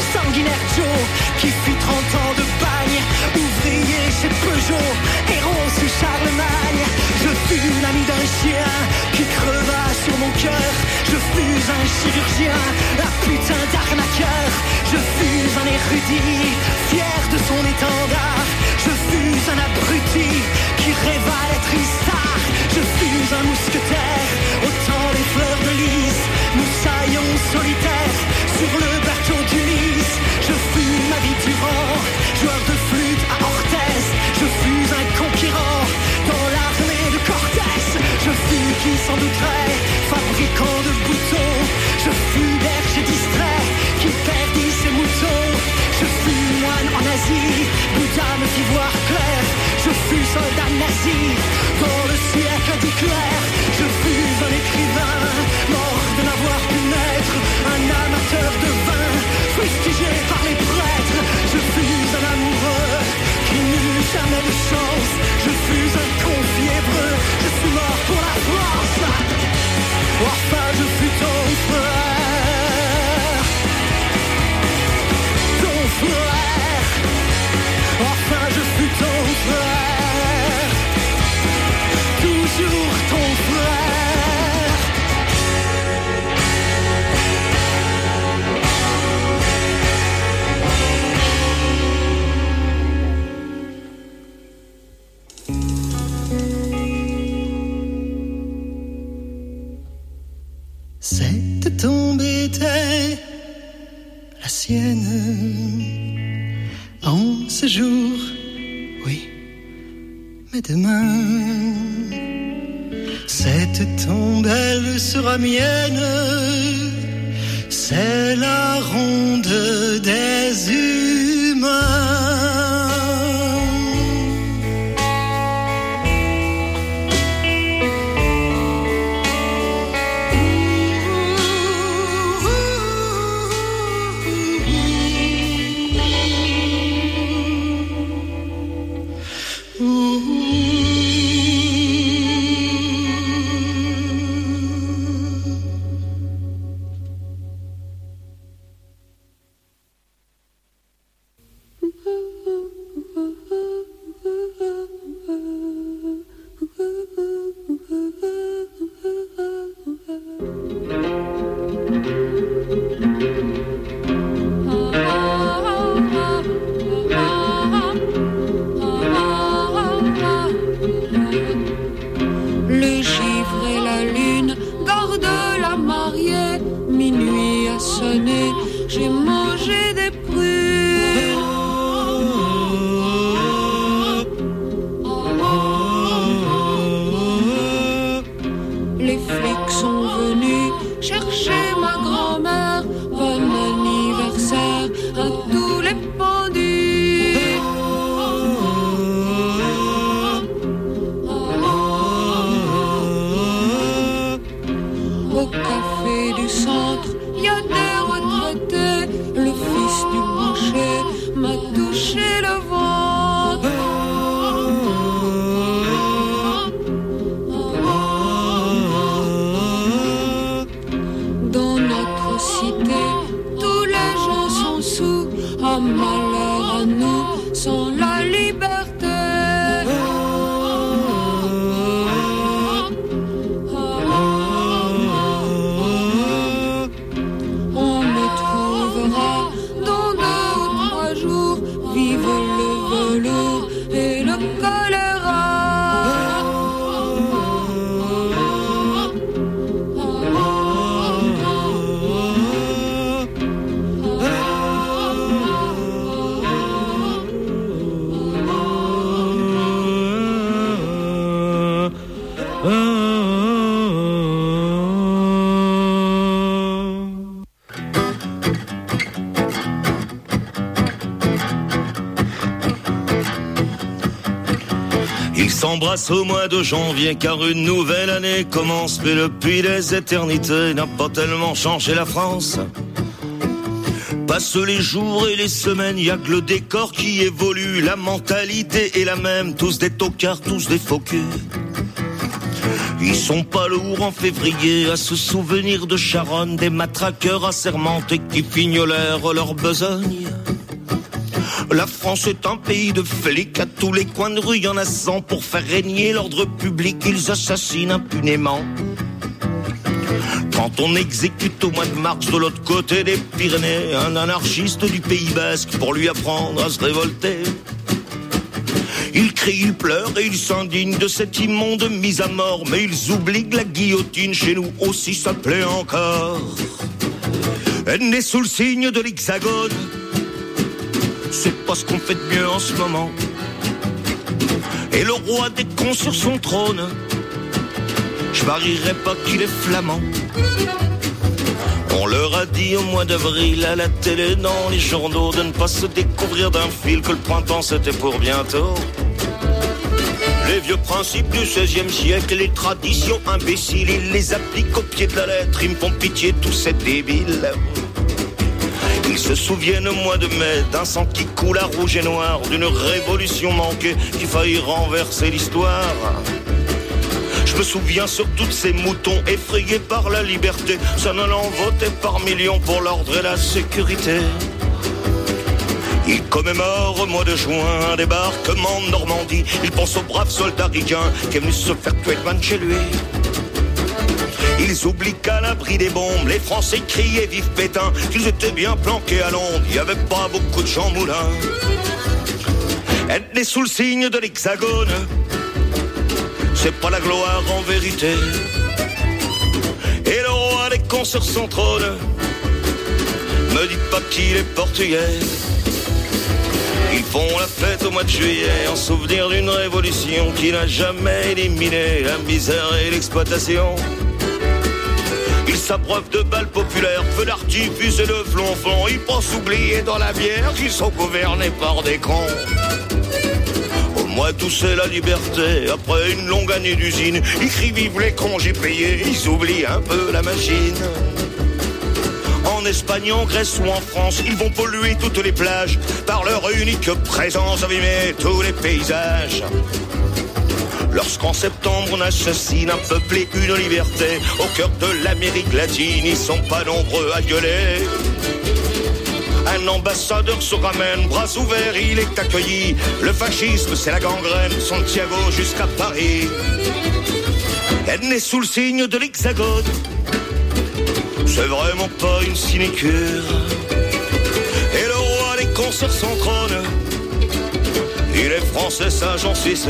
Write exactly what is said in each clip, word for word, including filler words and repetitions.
sanguinaire Joe qui fit trente ans de bagne, ouvrier chez Peugeot, héros sous Charlemagne. Je fus l'ami d'un chien qui creva sur mon cœur. Je fus un chirurgien, un putain d'arnaqueur. Je fus un érudit, fier de son étendard. Je fus un abruti qui rêva d'être une star. Je fus un mousquetaire, autant les fleurs de lys, moussaillon solitaire sur le bateau d'Ulysse. Je fus ma vie durant, joueur de flûte à Orthez. Je fus un conquérant dans l'armée de Cortés. Je fus qui s'en douterait, fabricant de boutons. Je fus berger distrait qui perdit ses moutons. Je fus moine en Asie, Bouddha me fit voir clair. Je fus soldat nazi dans le siècle d'Hitler. Je fus un écrivain, mort de n'avoir pu naître. Un amateur de vin, fustigé par les prêtres. Je fus un amoureux qui n'eut jamais de chance. Je fus un con fiévreux, je suis mort pour la France. Enfin je fus ton frère, ton frère. Enfin je fus ton frère, toujours ton frère. Cette tombe était la sienne en ce jour, oui, mais demain, cette tombe, elle sera mienne. C'est la ronde des humains. S'embrasse au mois de janvier car une nouvelle année commence, mais depuis les éternités n'a pas tellement changé la France. Passent les jours et les semaines, y'a que le décor qui évolue, la mentalité est la même, tous des tocards, tous des faux culs. Ils sont pas lourds en février à se souvenir de Charonne, des matraqueurs assermentés qui fignolèrent leur besogne. La France est un pays de flics, à tous les coins de rue y en a cent. Pour faire régner l'ordre public, ils assassinent impunément. Quand on exécute au mois de mars de l'autre côté des Pyrénées un anarchiste du Pays Basque pour lui apprendre à se révolter, il crie, il pleure et il s'indigne de cette immonde mise à mort. Mais ils oublient que la guillotine chez nous aussi s'appelait encore. Elle naît sous le signe de l'hexagone, c'est pas ce qu'on fait de mieux en ce moment. Et le roi des cons sur son trône, je parierais pas qu'il est flamand. On leur a dit au mois d'avril à la télé, dans les journaux, de ne pas se découvrir d'un fil, que le printemps c'était pour bientôt. Les vieux principes du seizième siècle, les traditions imbéciles, ils les appliquent au pied de la lettre. Ils me font pitié tous ces débiles. Ils se souviennent au mois de mai d'un sang qui coule à rouge et noir, d'une révolution manquée qui faillit renverser l'histoire. Je me souviens sur toutes ces moutons effrayés par la liberté, s'en allant voter par millions pour l'ordre et la sécurité. Ils commémorent au mois de juin un débarquement de Normandie. Ils pensent au brave soldat ricain qui est venu se faire tuer devant chez lui. Ils oublient qu'à l'abri des bombes, les Français criaient vive Pétain, qu'ils étaient bien planqués à Londres, il n'y avait pas beaucoup de Jean Moulin. Être né sous le signe de l'hexagone, c'est pas la gloire en vérité. Et le roi des cons sur son trône, me dit pas qu'il est portugais. Ils font la fête au mois de juillet en souvenir d'une révolution qui n'a jamais éliminé la misère et l'exploitation. Ils s'abreuvent de balles populaires, feux d'artifice et de flonflons. Ils pensent oublier dans la bière qu'ils sont gouvernés par des cons. Au mois d'août c'est la liberté, après une longue année d'usine. Ils crient vive les congés payés, ils oublient un peu la machine. En Espagne, en Grèce ou en France, ils vont polluer toutes les plages par leur unique présence, abîmer tous les paysages. Lorsqu'en septembre on assassine un peuple et une liberté au cœur de l'Amérique latine, ils sont pas nombreux à gueuler. Un ambassadeur se ramène, bras ouverts, il est accueilli. Le fascisme c'est la gangrène, Santiago jusqu'à Paris. Elle naît sous le signe de l'hexagone, c'est vraiment pas une sinécure. Et le roi des cons sur son trône, il est français, ça j'en suis sûr.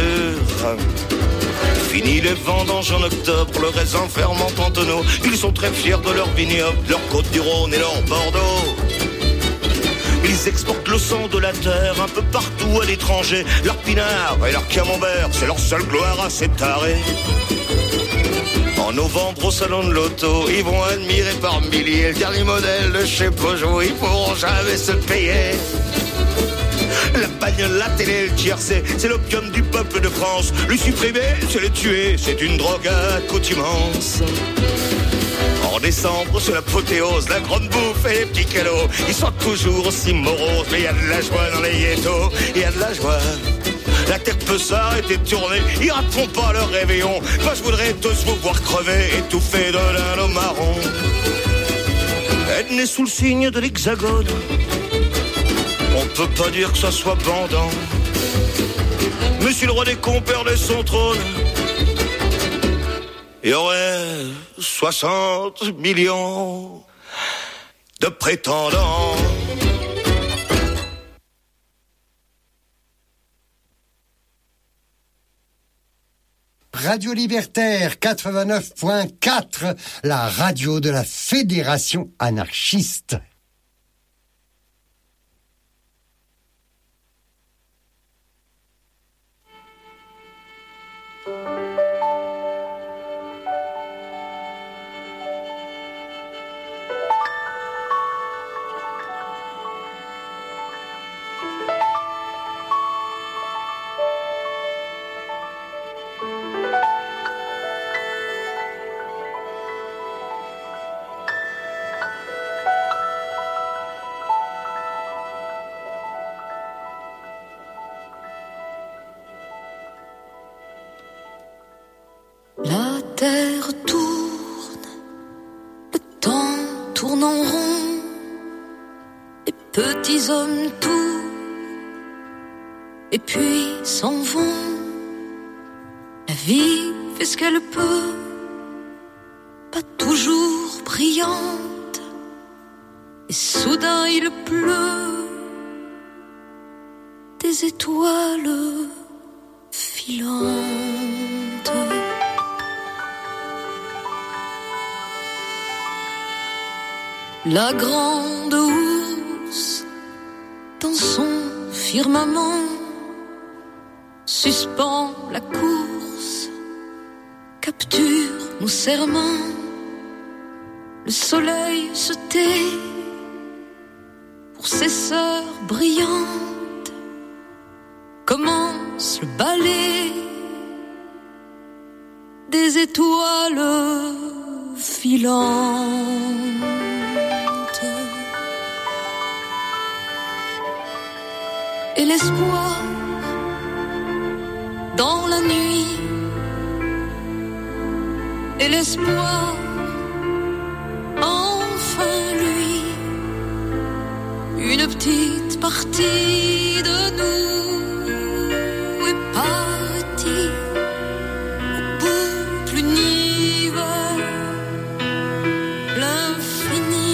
Fini les vendanges en octobre, le raisin ferment en tonneaux. Ils sont très fiers de leur vignoble, leur Côte-du-Rhône et leur Bordeaux. Ils exportent le sang de la terre un peu partout à l'étranger. Leur pinard et leur camembert, c'est leur seule gloire à ces tarés. En novembre au salon de l'auto, ils vont admirer par milliers le dernier modèle de chez Peugeot. Ils pourront jamais se payer. La bagnole, la télé, le tiercé, c'est l'opium du peuple de France. Le supprimer, c'est le tuer, c'est une drogue à accoutumance. En décembre, c'est l'apothéose, la grande bouffe et les petits cadeaux. Ils sont toujours aussi moroses, mais il y a de la joie dans les ghettos, il y a de la joie. La terre peut s'arrêter de tourner, ils rateront pas leur réveillon. Moi je voudrais tous vous voir crever, étouffés de l'un marron. Être né sous le signe de l'hexagone, on peut pas dire que ça soit bandant. Mais si le roi des cons perdait son trône, il y aurait soixante millions de prétendants. Radio Libertaire quatre-vingt-neuf point quatre, la radio de la Fédération anarchiste. terre tourne, le temps tourne en rond, les petits hommes tout, et puis s'en vont. La vie fait ce qu'elle peut, pas toujours brillante, et soudain il pleut des étoiles filantes. La grande housse, dans son firmament, suspend la course, capture nos serments. Le soleil se tait pour ses sœurs brillantes. Commence le ballet des étoiles filantes. Et l'espoir dans la nuit, et l'espoir, enfin lui, une petite partie de nous est partie au bout de l'univers, l'infini.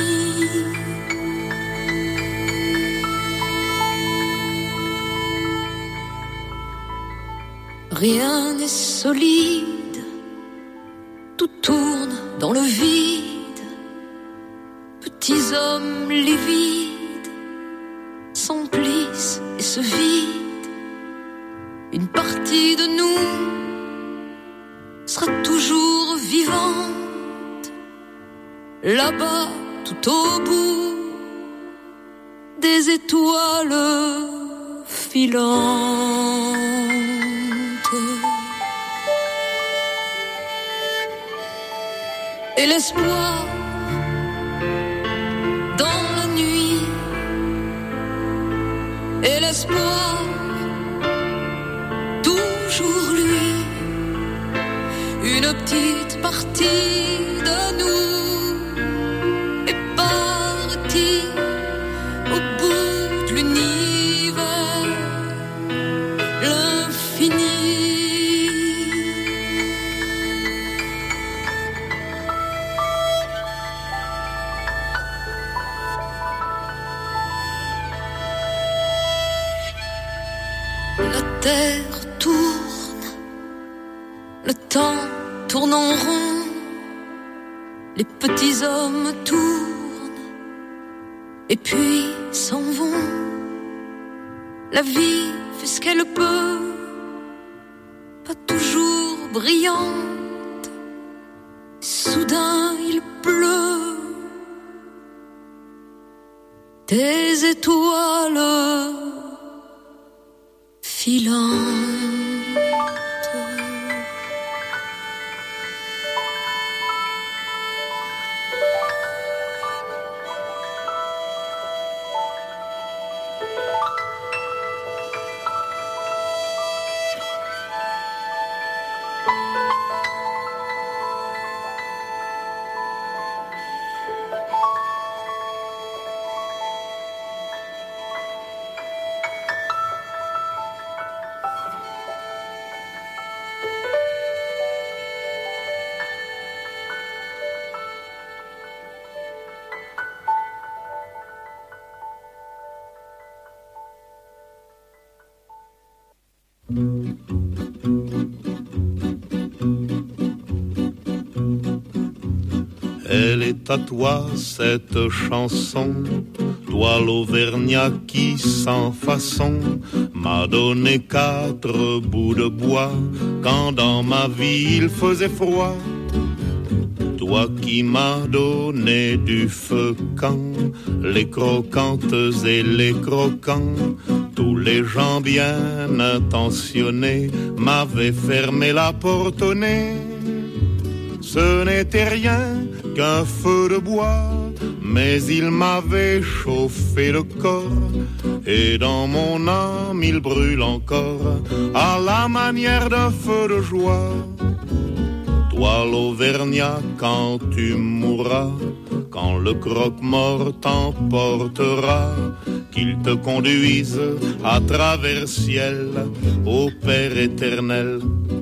Rien n'est solide, tout tourne dans le vide. Petits hommes livides s'emplissent et se vident. Une partie de nous sera toujours vivante, là-bas tout au bout des étoiles filantes. Et l'espoir dans la nuit, et l'espoir, toujours lui, une petite partie de nous est partie au bout de l'univers, l'infini. La terre tourne, le temps tourne en rond, les petits hommes tournent, et puis s'en vont. La vie fait ce qu'elle peut, pas toujours brillante. Soudain il pleut des étoiles filantes. Elle est à toi cette chanson, toi l'Auvergnat qui sans façon m'a donné quatre bouts de bois quand dans ma vie il faisait froid. Toi qui m'as donné du feu quand les croquantes et les croquants, tous les gens bien intentionnés m'avaient fermé la porte au nez. Ce n'était rien qu'un feu de bois, mais il m'avait chauffé le corps, et dans mon âme il brûle encore à la manière d'un feu de joie. Toi l'Auvergnat, quand tu mourras, quand le croque-mort t'emportera, qu'il te conduise à travers ciel au Père éternel.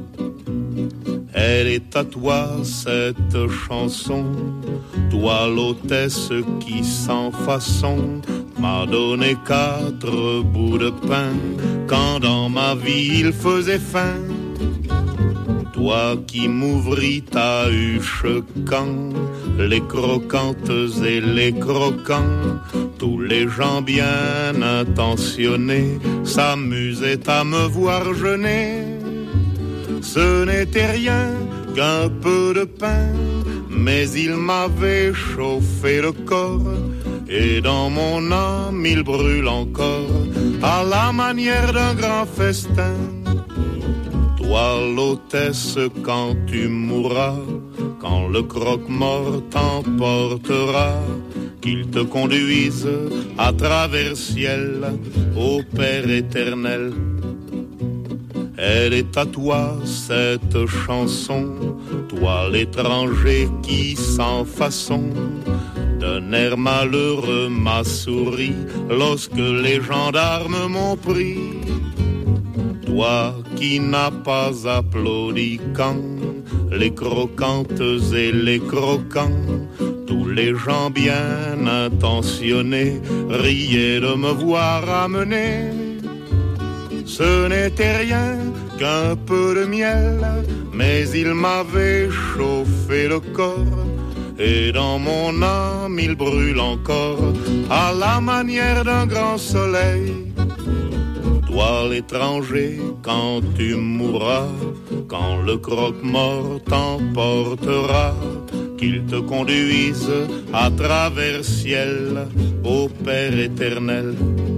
Elle est à toi cette chanson, toi l'hôtesse qui sans façon m'a donné quatre bouts de pain quand dans ma vie il faisait faim. Toi qui m'ouvris ta huche quand les croquantes et les croquants, tous les gens bien intentionnés s'amusaient à me voir jeûner. Ce n'était rien qu'un peu de pain, mais il m'avait chauffé le corps, et dans mon âme il brûle encore, à la manière d'un grand festin. Toi l'hôtesse, quand tu mourras, quand le croque-mort t'emportera, qu'il te conduise à travers ciel au Père éternel. Elle est à toi cette chanson, toi l'étranger qui sans façon d'un air malheureux m'a souri lorsque les gendarmes m'ont pris. Toi qui n'as pas applaudi quand les croquantes et les croquants, tous les gens bien intentionnés riaient de me voir amener. Ce n'était rien qu'un peu de miel, mais il m'avait chauffé le corps, et dans mon âme il brûle encore, à la manière d'un grand soleil. Toi l'étranger, quand tu mourras, quand le croque-mort t'emportera, qu'il te conduise à travers ciel au Père éternel.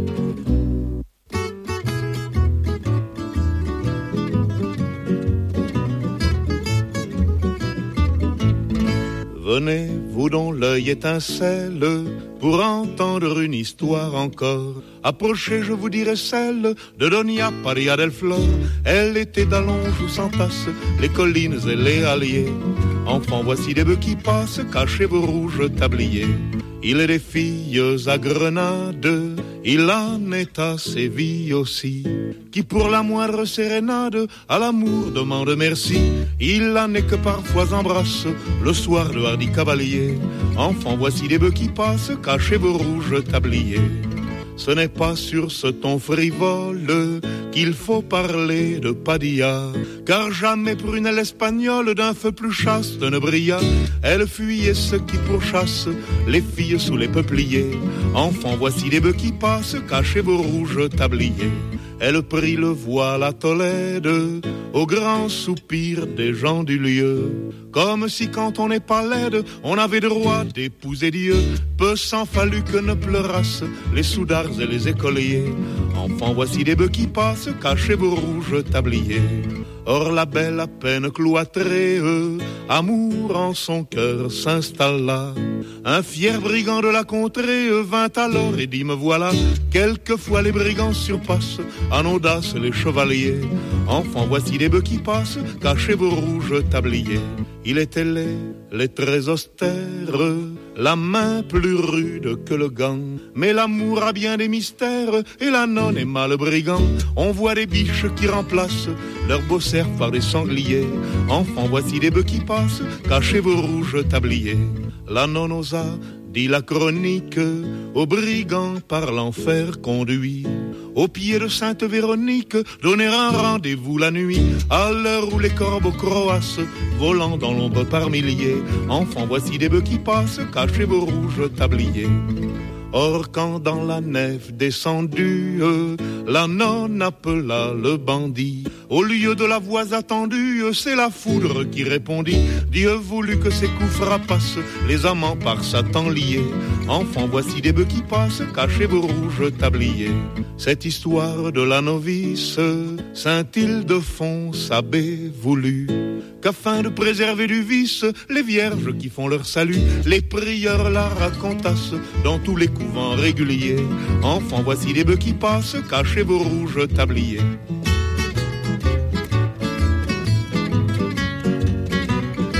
Venez, vous dont l'œil étincelle, pour entendre une histoire encore. Approchez, je vous dirai celle de Doña Maria del Flor. Elle était d'Allonge où s'entassent les collines et les halliers. Enfants, voici des bœufs qui passent, cachez vos rouges tabliers. Il est des filles à Grenade, il en est à Séville aussi, qui pour la moindre sérénade à l'amour demande merci. Il en est que parfois embrasse le soir de hardi cavalier. Enfants, voici des bœufs qui passent, cachez vos rouges tabliers. Ce n'est pas sur ce ton frivole qu'il faut parler de Padilla, car jamais prunelle espagnole d'un feu plus chaste ne brilla. Elle fuyait ceux qui pourchassent les filles sous les peupliers. Enfants, voici des bœufs qui passent, cachez vos rouges tabliers. Elle prit le voile à Tolède, au grand soupir des gens du lieu, comme si quand on n'est pas laide, on avait droit d'épouser Dieu. Peu s'en fallut que ne pleurassent les soudards et les écoliers. Enfants, voici des bœufs qui passent, cachez vos rouges tabliers. Or la belle à peine cloîtrée, amour en son cœur s'installa. Un fier brigand de la contrée vint alors et dit me voilà. Quelquefois les brigands surpassent en audace les chevaliers. Enfants, voici des bœufs qui passent, cachez vos rouges tabliers. Il était laid, les traits austères, la main plus rude que le gant. Mais l'amour a bien des mystères, et la nonne est mal brigand. On voit des biches qui remplacent leurs beaux cerfs par des sangliers. Enfants, voici des bœufs qui passent, cachez vos rouges tabliers. La nonne osa, dit la chronique, aux brigands par l'enfer conduit. Au pied de Sainte Véronique, donner un rendez-vous la nuit, à l'heure où les corbeaux croassent, volant dans l'ombre par milliers. Enfants, voici des bœufs qui passent, cachez vos rouges tabliers. Or quand dans la nef descendue, la nonne appela le bandit. Au lieu de la voix attendue, c'est la foudre qui répondit. Dieu voulut que ces coups frappassent les amants par Satan liés. Enfants, voici des bœufs qui passent, cachez vos rouges tabliers. Cette histoire de la novice, Saint-Ildefonse abbé voulut qu'afin de préserver du vice les vierges qui font leur salut, les prieurs la racontassent dans tous les couvents réguliers. Enfants, voici des bœufs qui passent, cachez vos rouges tabliers.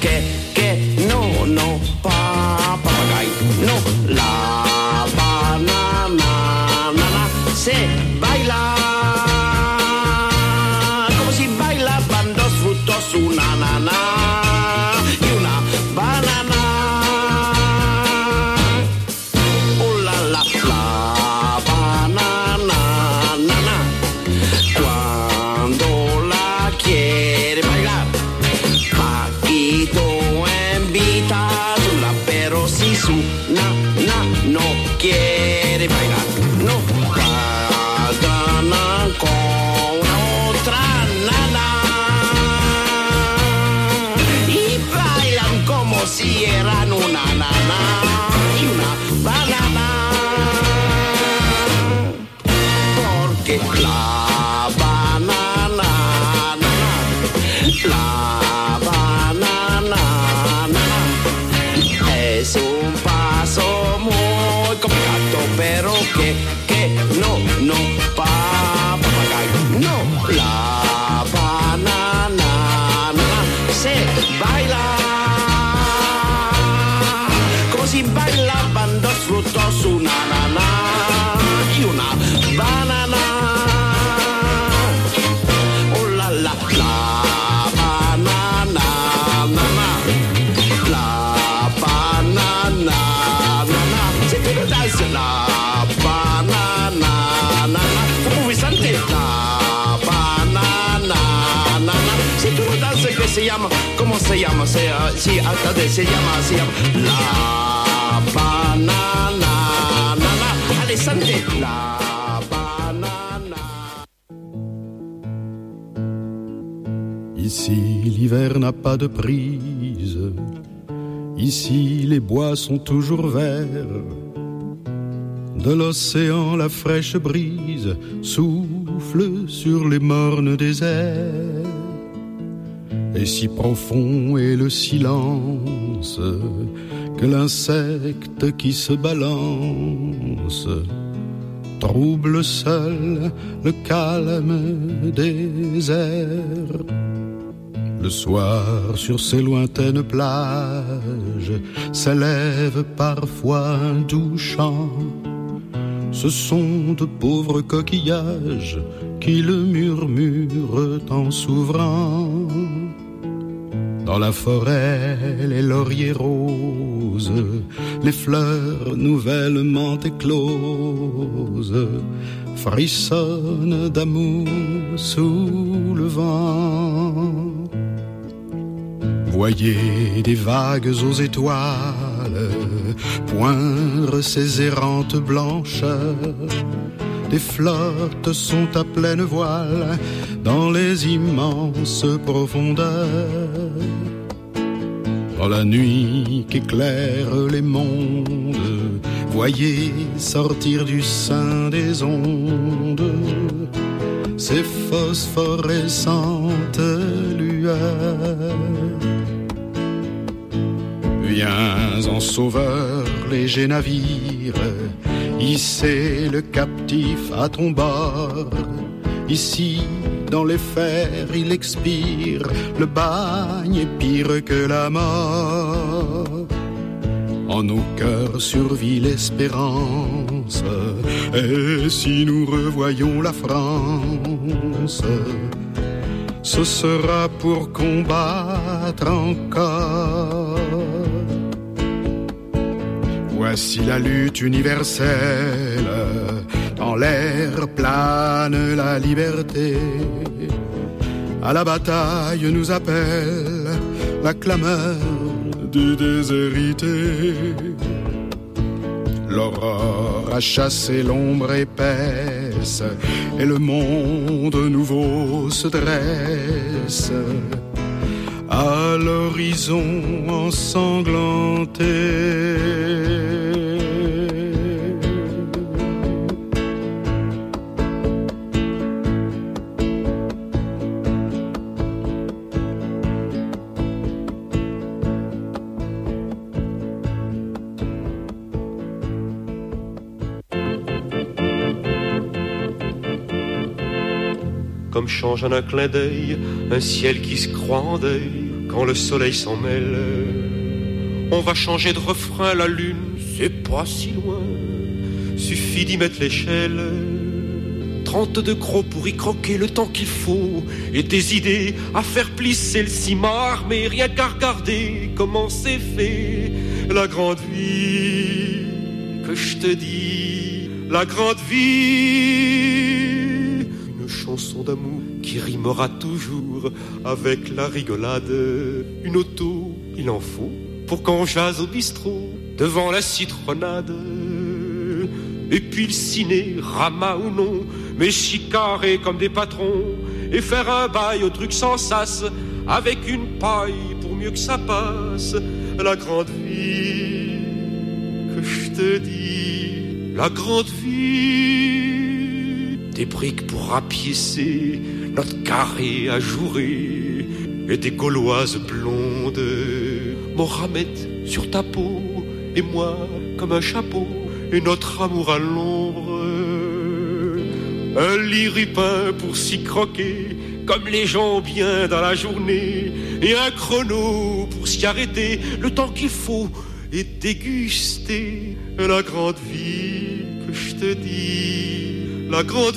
que, que, no, no, pa, papagayo, no, la banana, nana, se baila, como si bailaban dos frutos, una nana y una banana. Oh la la, la banana, nana, cuando la quiere bailar, Paquito invita a Zula, pero si su nana no quiere bailar, no bailan con otra nana y bailan como si eran una nana y una banana, porque la banana, nana, la banana, nana, es un paso muy complicado, pero que, que, no, no, pa, papagayo, no, la banana, nana, se baila, como si bailaban dos frutos, una nana y una banana. Oh la la, la banana, nana, la banana, nana, c'est que le danse, la banana, nana, vous pouvez sentir la banana, nana, c'est que le danse que se llama, ¿cómo se llama? Se, uh, si, attendez, se llama, se llama la banana, nana, allez, sentez la banana. Ici, l'hiver n'a pas de prise. Ici, les bois sont toujours verts. De l'océan, la fraîche brise souffle sur les mornes déserts. Et si profond est le silence que l'insecte qui se balance trouble seul le calme des airs. Le soir, sur ces lointaines plages, s'élève parfois un doux chant. Ce sont de pauvres coquillages qui le murmurent en s'ouvrant. Dans la forêt, les lauriers roses, les fleurs nouvellement écloses, frissonnent d'amour sous le vent. Voyez des vagues aux étoiles poindre ces errantes blancheurs. Des flottes sont à pleine voile dans les immenses profondeurs. Dans la nuit qu'éclaire les mondes, voyez sortir du sein des ondes ces phosphorescentes lueurs. Viens en sauveur, léger navire, hisser le captif à ton bord. Ici, dans les fers, il expire, le bagne est pire que la mort. En nos cœurs survit l'espérance, et si nous revoyons la France, ce sera pour combattre encore. Voici la lutte universelle, dans l'air plane la liberté. À la bataille nous appelle la clameur du déshérité. L'aurore a chassé l'ombre épaisse et le monde nouveau se dresse. À l'horizon ensanglanté. Comme change en un clin d'œil un ciel qui se croit en deuil, quand le soleil s'en mêle. On va changer de refrain, la lune, c'est pas si loin. Suffit d'y mettre l'échelle. Trente-deux crocs pour y croquer le temps qu'il faut. Et des idées à faire plisser le cimard. Mais rien qu'à regarder comment c'est fait. La grande vie que je te dis. La grande vie. Une chanson d'amour qui rimera toujours avec la rigolade. Une auto, il en faut. Pour qu'on jase au bistrot, devant la citronnade. Et puis le ciné, rama ou non, mais chicarré comme des patrons. Et faire un bail au truc sans sas, avec une paille pour mieux que ça passe. La grande vie que je te dis, la grande vie. Des briques pour rapiécer notre carré ajouré. Et des gauloises blondes. Mohamed sur ta peau, et moi comme un chapeau, et notre amour à l'ombre. Un lit ripin pour s'y croquer, comme les gens bien dans la journée, et un chrono pour s'y arrêter, le temps qu'il faut, et déguster la grande vie que je te dis, la grande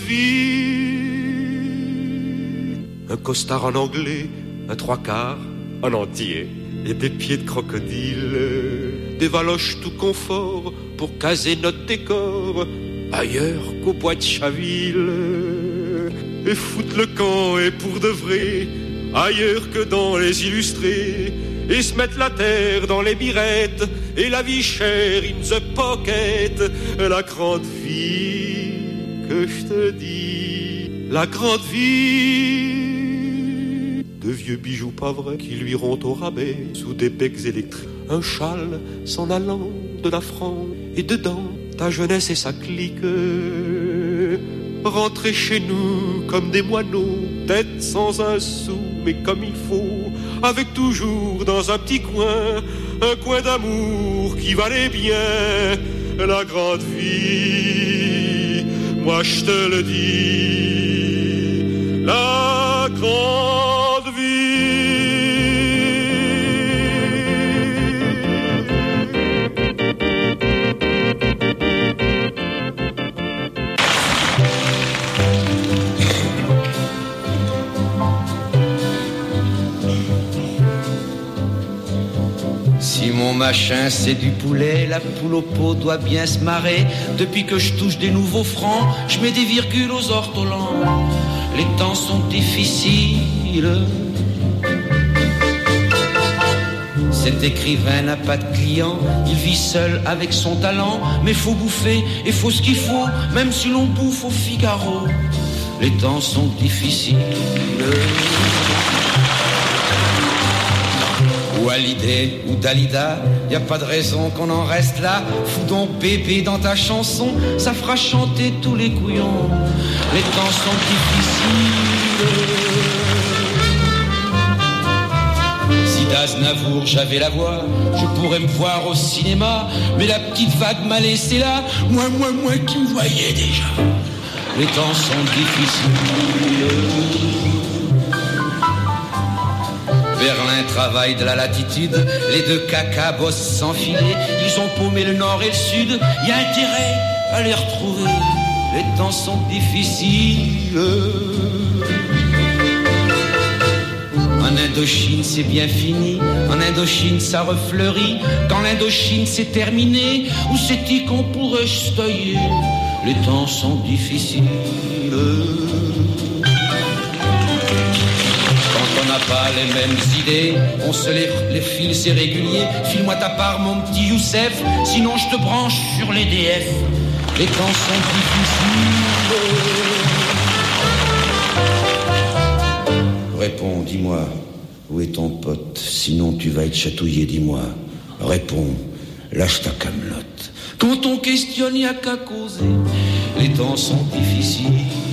vie. Un costard en anglais, un trois quarts en entier. Et des pieds de crocodile, des valoches tout confort pour caser notre décor, ailleurs qu'au bois de Chaville. Et foutre le camp et pour de vrai, ailleurs que dans les illustrés. Et se mettre la terre dans les mirettes, et la vie chère in the pocket. La grande vie que je te dis, la grande vie. De vieux bijoux pas vrais qui luiront au rabais sous des becs électriques. Un châle s'en allant de la France et dedans ta jeunesse et sa clique. Rentrer chez nous comme des moineaux, tête sans un sou mais comme il faut, avec toujours dans un petit coin un coin d'amour qui valait bien la grande vie. Moi je te le dis, la grande Mon machin c'est du poulet, la poule au pot doit bien se marrer. Depuis que je touche des nouveaux francs, je mets des virgules aux ortolans. Les temps sont difficiles. Cet écrivain n'a pas de client, il vit seul avec son talent. Mais faut bouffer et faut ce qu'il faut, même si l'on bouffe au Figaro. Les temps sont difficiles. Ou Hallyday ou Dalida, y a pas de raison qu'on en reste là. Fous donc bébé dans ta chanson, ça fera chanter tous les couillons. Les temps sont difficiles. Si d'Aznavour j'avais la voix, je pourrais me voir au cinéma. Mais la petite vague m'a laissé là, moi, moi, moi qui me voyais déjà. Les temps sont difficiles. Berlin travaille de la latitude, les deux cacas bossent sans filet. Ils ont paumé le nord et le sud, y a intérêt à les retrouver. Les temps sont difficiles. En Indochine c'est bien fini, en Indochine ça refleurit. Quand l'Indochine c'est terminé, où c'est-il qu'on pourrait se tailler? Les temps sont difficiles. On n'a pas les mêmes idées, on se les, les file, c'est régulier. File-moi ta part, mon petit Youssef, sinon je te branche sur les D F. Les temps sont difficiles. Réponds, dis-moi, où est ton pote? Sinon tu vas être chatouillé, dis-moi. Réponds, lâche ta camelote. Quand on questionne, y'a qu'à causer. Les temps sont difficiles.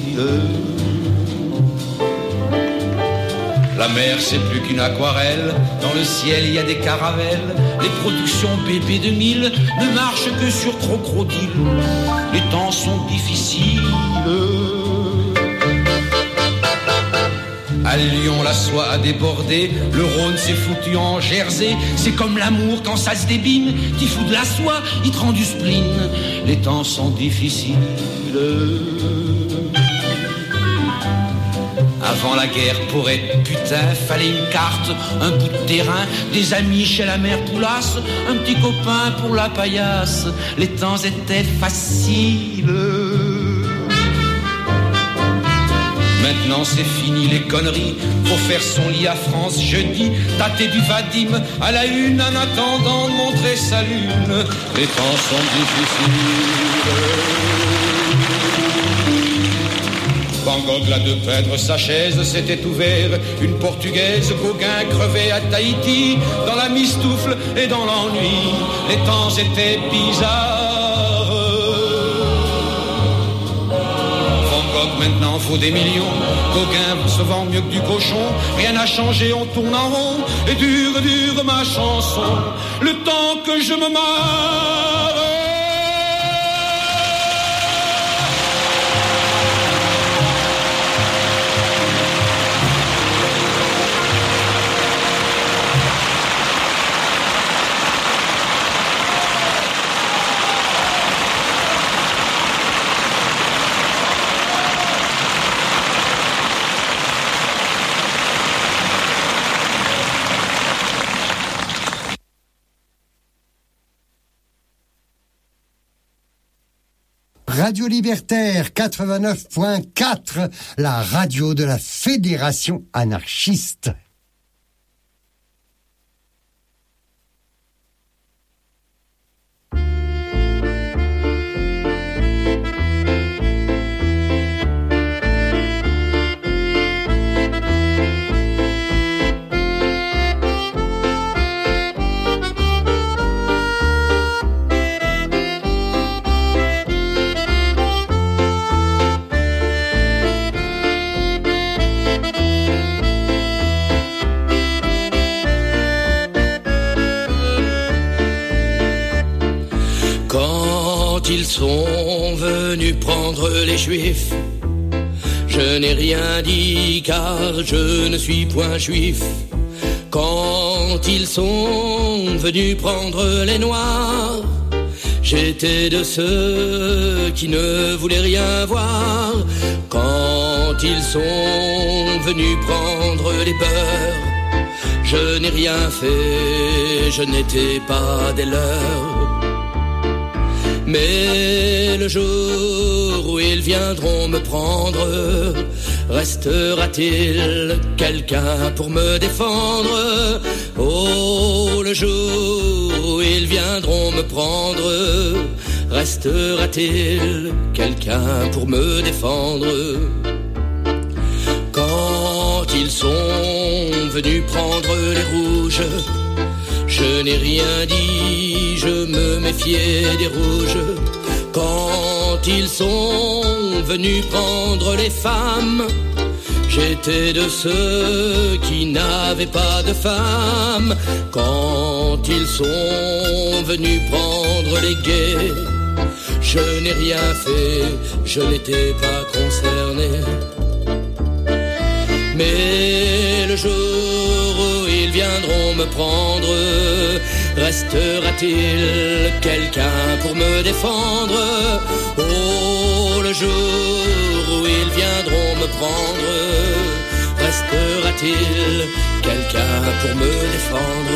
La mer c'est plus qu'une aquarelle, dans le ciel il y a des caravelles. Les productions B B deux mille ne marchent que sur crocodile. Les temps sont difficiles. À Lyon, la soie a débordé, le Rhône s'est foutu en Jersey. C'est comme l'amour quand ça se débine, t'y fous de la soie, il te rend du spleen. Les temps sont difficiles. Avant la guerre, pour être putain, fallait une carte, un bout de terrain, des amis chez la mère Poulasse, un petit copain pour la paillasse. Les temps étaient faciles. Maintenant c'est fini les conneries, faut faire son lit à France jeudi, tâter du Vadim à la une en attendant de montrer sa lune. Les temps sont difficiles. Van Gogh là de peindre sa chaise, s'était ouvert une portugaise. Gauguin crevait à Tahiti, dans la mistoufle et dans l'ennui. Les temps étaient bizarres. Van Gogh maintenant vaut des millions, Gauguin se vend mieux que du cochon. Rien n'a changé, on tourne en rond, et dure, dure ma chanson. Le temps que je me marre. Radio Libertaire quatre-vingt-neuf point quatre, la radio de la Fédération anarchiste. Ils sont venus prendre les Juifs. Je n'ai rien dit car je ne suis point juif. Quand ils sont venus prendre les Noirs, j'étais de ceux qui ne voulaient rien voir. Quand ils sont venus prendre les beurs, je n'ai rien fait, je n'étais pas des leurs. Mais le jour où ils viendront me prendre, restera-t-il quelqu'un pour me défendre? Oh, le jour où ils viendront me prendre, restera-t-il quelqu'un pour me défendre? Quand ils sont venus prendre les rouges, je n'ai rien dit, je me méfiais des rouges. Quand ils sont venus prendre les femmes, j'étais de ceux qui n'avaient pas de femmes. Quand ils sont venus prendre les gays, je n'ai rien fait, je n'étais pas concerné. Mais le jour où ils viendront me prendre, restera-t-il quelqu'un pour me défendre? Oh, le jour où ils viendront me prendre, restera-t-il quelqu'un pour me défendre?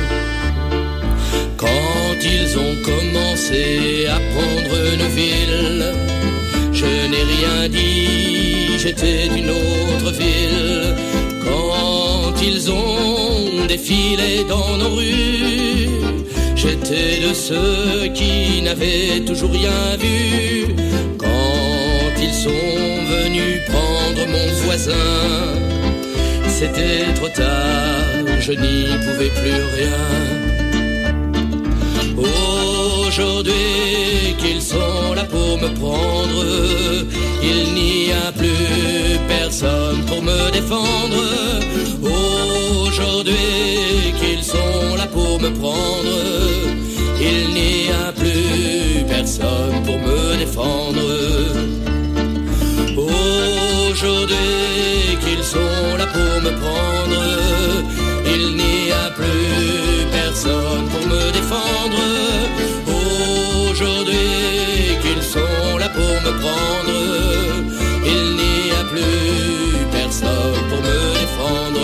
Quand ils ont commencé à prendre nos villes, je n'ai rien dit, j'étais d'une autre ville. Quand ils ont défilé dans nos rues, j'étais de ceux qui n'avaient toujours rien vu. Quand ils sont venus prendre mon voisin, c'était trop tard, je n'y pouvais plus rien. Aujourd'hui qu'ils sont là pour me prendre, il n'y a plus personne pour me défendre. Aujourd'hui qu'ils sont là pour me prendre, il n'y a plus personne pour me défendre. Aujourd'hui qu'ils sont là pour prendre. Il n'y a plus personne pour me défendre.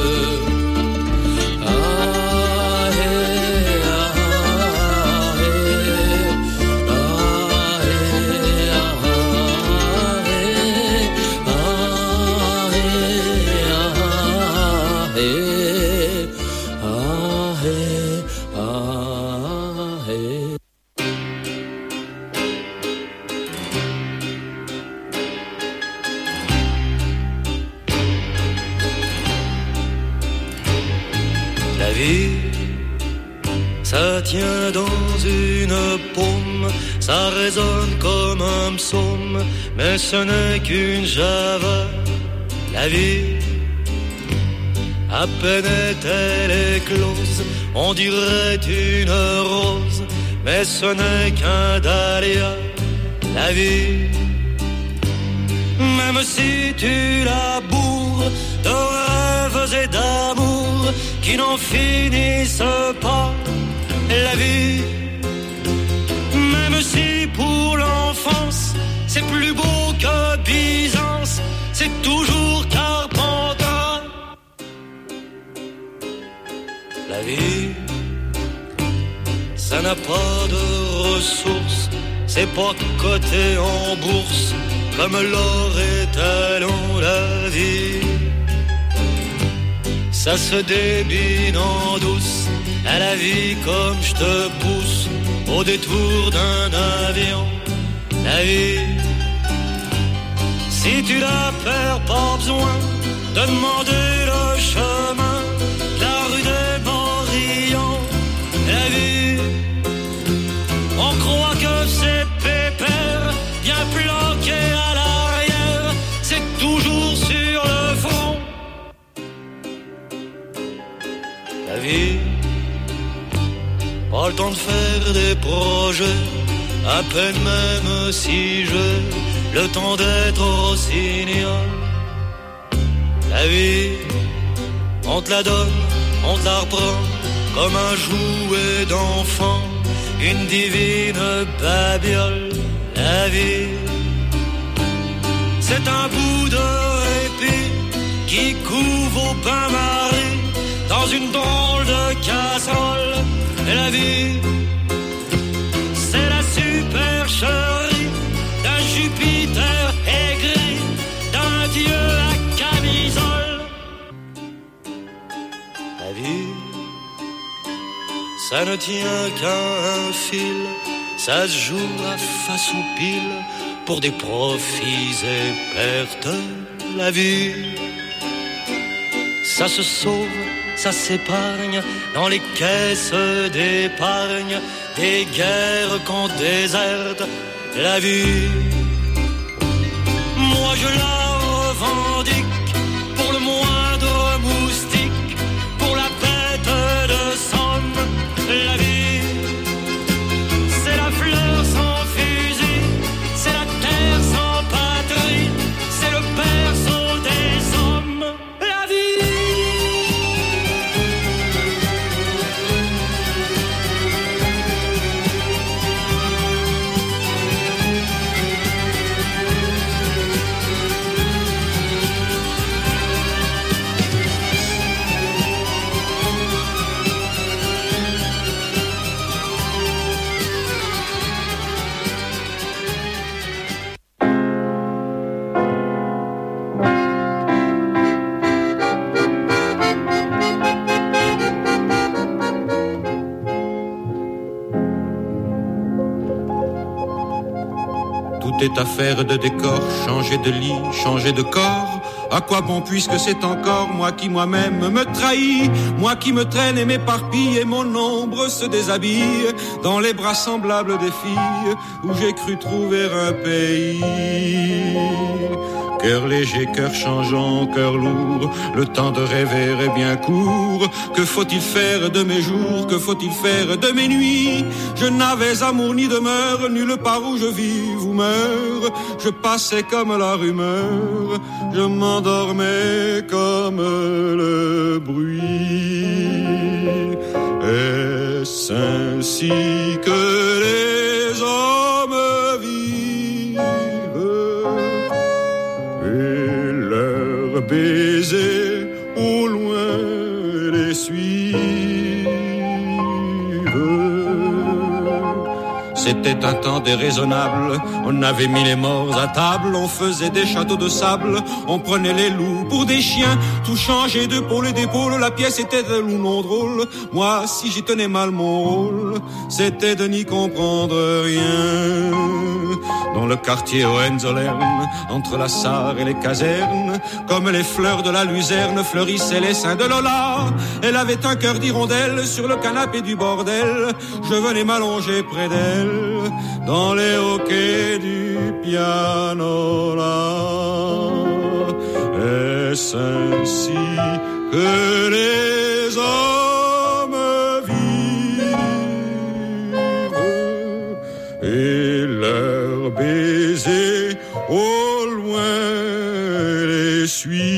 Ça tient dans une paume, ça résonne comme un psaume, mais ce n'est qu'une java. La vie, à peine est-elle éclose, on dirait une rose, mais ce n'est qu'un dahlia. La vie, même si tu la bourres de rêves et d'amour qui n'en finissent pas. La vie, même si pour l'enfance c'est plus beau que Byzance, c'est toujours Carpentras. La vie, ça n'a pas de ressources, c'est pas coté en bourse comme l'or et talon. La vie, ça se débine en douce. À la vie comme je te pousse au détour d'un avion. La vie, si tu la perds, pas besoin de demander le chemin de la rue des Morillons. La vie, on croit que c'est pépère, bien planqué à l'arrière, c'est toujours sur le front. La vie, pas le temps de faire des projets, à peine même si j'ai le temps d'être au rossignol. La vie, on te la donne, on te la reprend, comme un jouet d'enfant, une divine babiole. La vie, c'est un bout de répit qui couve au bain-marie dans une drôle de casserole. La vie, c'est la supercherie d'un Jupiter aigri, d'un dieu à camisole. La vie, ça ne tient qu'à un fil, ça se joue à façon pile pour des profits et pertes. La vie, ça se sauve, ça s'épargne dans les caisses d'épargne des guerres qu'on déserte. La vie, moi je la revendique pour le moindre moustique, pour la bête de somme. La vie, c'est la fleur sans fusil, c'est la terre sans patrie, c'est le berceau des hommes. La vie, est affaire de décor, changer de lit, changer de corps. À quoi bon puisque c'est encore moi qui moi-même me trahis, moi qui me traîne et m'éparpille et mon ombre se déshabille dans les bras semblables des filles où j'ai cru trouver un pays. Cœur léger, cœur changeant, cœur lourd, le temps de rêver est bien court. Que faut-il faire de mes jours, que faut-il faire de mes nuits? Je n'avais amour ni demeure, nulle part où je vis ou meurs. Je passais comme la rumeur, je m'endormais comme le bruit. Est-ce ainsi que les hommes vivent? leurs baisers au loin les suivent. C'était un temps déraisonnable, on avait mis les morts à table, on faisait des châteaux de sable, on prenait les loups pour des chiens, tout changeait de pôle et d'épaule, la pièce était de loup non drôle. Moi, si j'y tenais mal mon rôle, c'était de n'y comprendre rien. Dans le quartier Hohenzollern, entre la Sarre et les casernes, comme les fleurs de la luzerne fleurissaient les seins de Lola. Elle avait un cœur d'hirondelle sur le canapé du bordel, je venais m'allonger près d'elle dans les hoquets du pianola. Est-ce ainsi que les hommes vivent et leurs baisers au loin les suivent?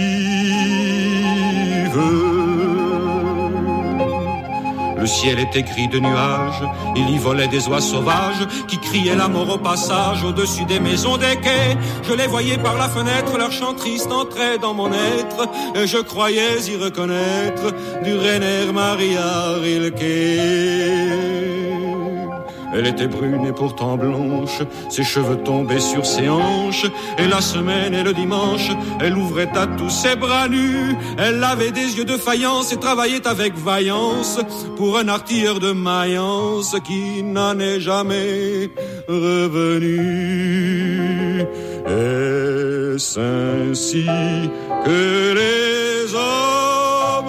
Le ciel était gris de nuages, il y volait des oies sauvages qui criaient la mort au passage au-dessus des maisons des quais. Je les voyais par la fenêtre, leur chant triste entrait dans mon être et je croyais y reconnaître du Rainer Maria Rilke. Elle était brune et pourtant blanche, ses cheveux tombaient sur ses hanches, et la semaine et le dimanche, elle ouvrait à tous ses bras nus. Elle avait des yeux de faïence et travaillait avec vaillance pour un artilleur de Mayence qui n'en est jamais revenu. Est-ce ainsi que les hommes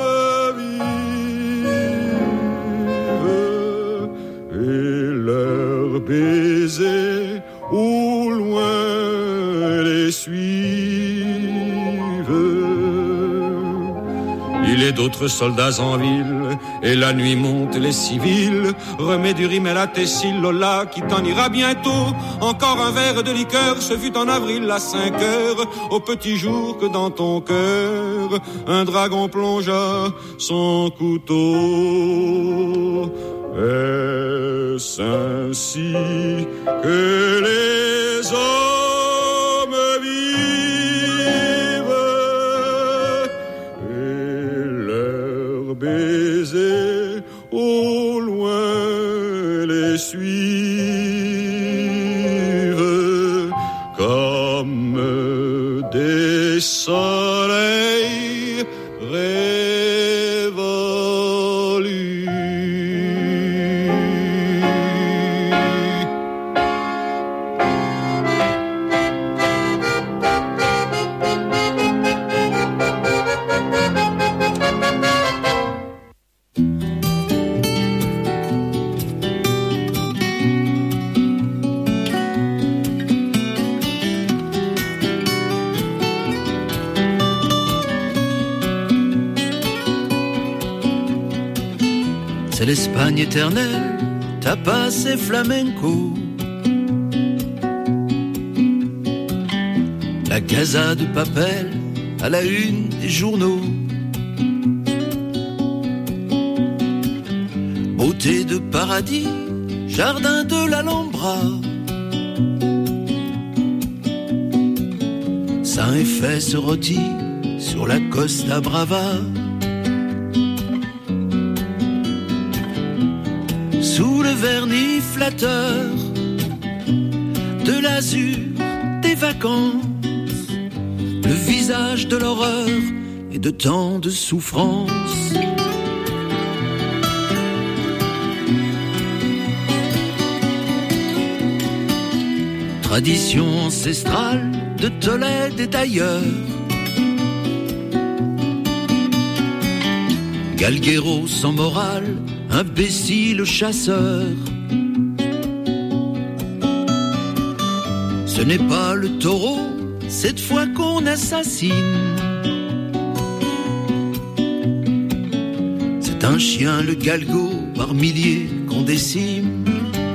baisers au loin les suivent. Il est d'autres soldats en ville et la nuit monte les civils. Remets du rimel à tes cils, Lola, qui t'en ira bientôt. Encore un verre de liqueur, ce fut en avril à cinq heures. Au petit jour que dans ton cœur un dragon plongea son couteau. Est-ce ainsi que les hommes vivent et leurs baisers au loin les suivent comme des soleils révolus? C'est l'Espagne éternelle, tapas et flamenco. La Casa de Papel à la une des journaux. Beauté de paradis, jardin de l'Alhambra. Seins et fesses rôtis sur la Costa Brava. Sous le vernis flatteur de l'azur des vacances, le visage de l'horreur et de tant de souffrance. Tradition ancestrale de Tolède et d'ailleurs. Galguero sans morale, imbécile chasseur. Ce n'est pas le taureau, cette fois qu'on assassine. C'est un chien, le galgo, par milliers qu'on décime.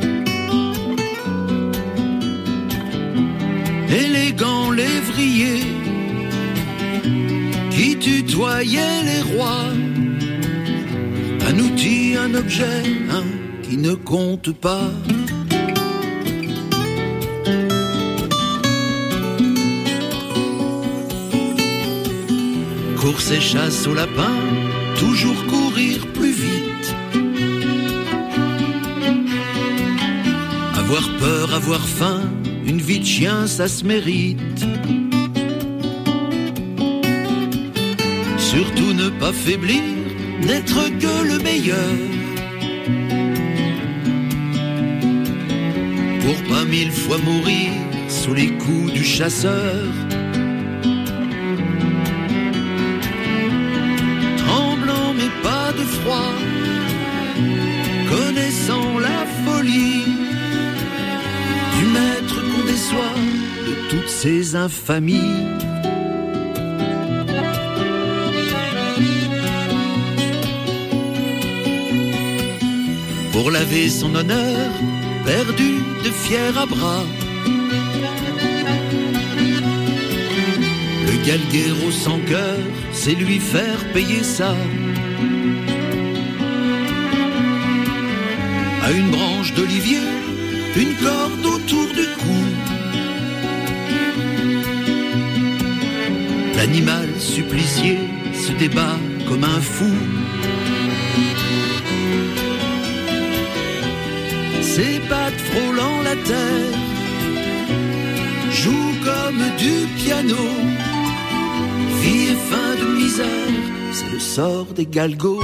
Élégant lévrier qui tutoyait les rois. Un outil, un objet, un qui ne compte pas. Course et chasse au lapin, toujours courir plus vite. Avoir peur, avoir faim, une vie de chien, ça se mérite. Surtout ne pas faiblir, n'être que le meilleur. Pour pas mille fois mourir sous les coups du chasseur. Tremblant mais pas de froid, connaissant la folie du maître qu'on déçoit de toutes ces infamies. Pour laver son honneur, perdu de fier à bras. Le galguero sans cœur, c'est lui faire payer ça. À une branche d'olivier, une corde autour du cou. L'animal supplicié se débat comme un fou. Ses pattes frôlant la terre, joue comme du piano. Vie et fin de misère, c'est le sort des galgos.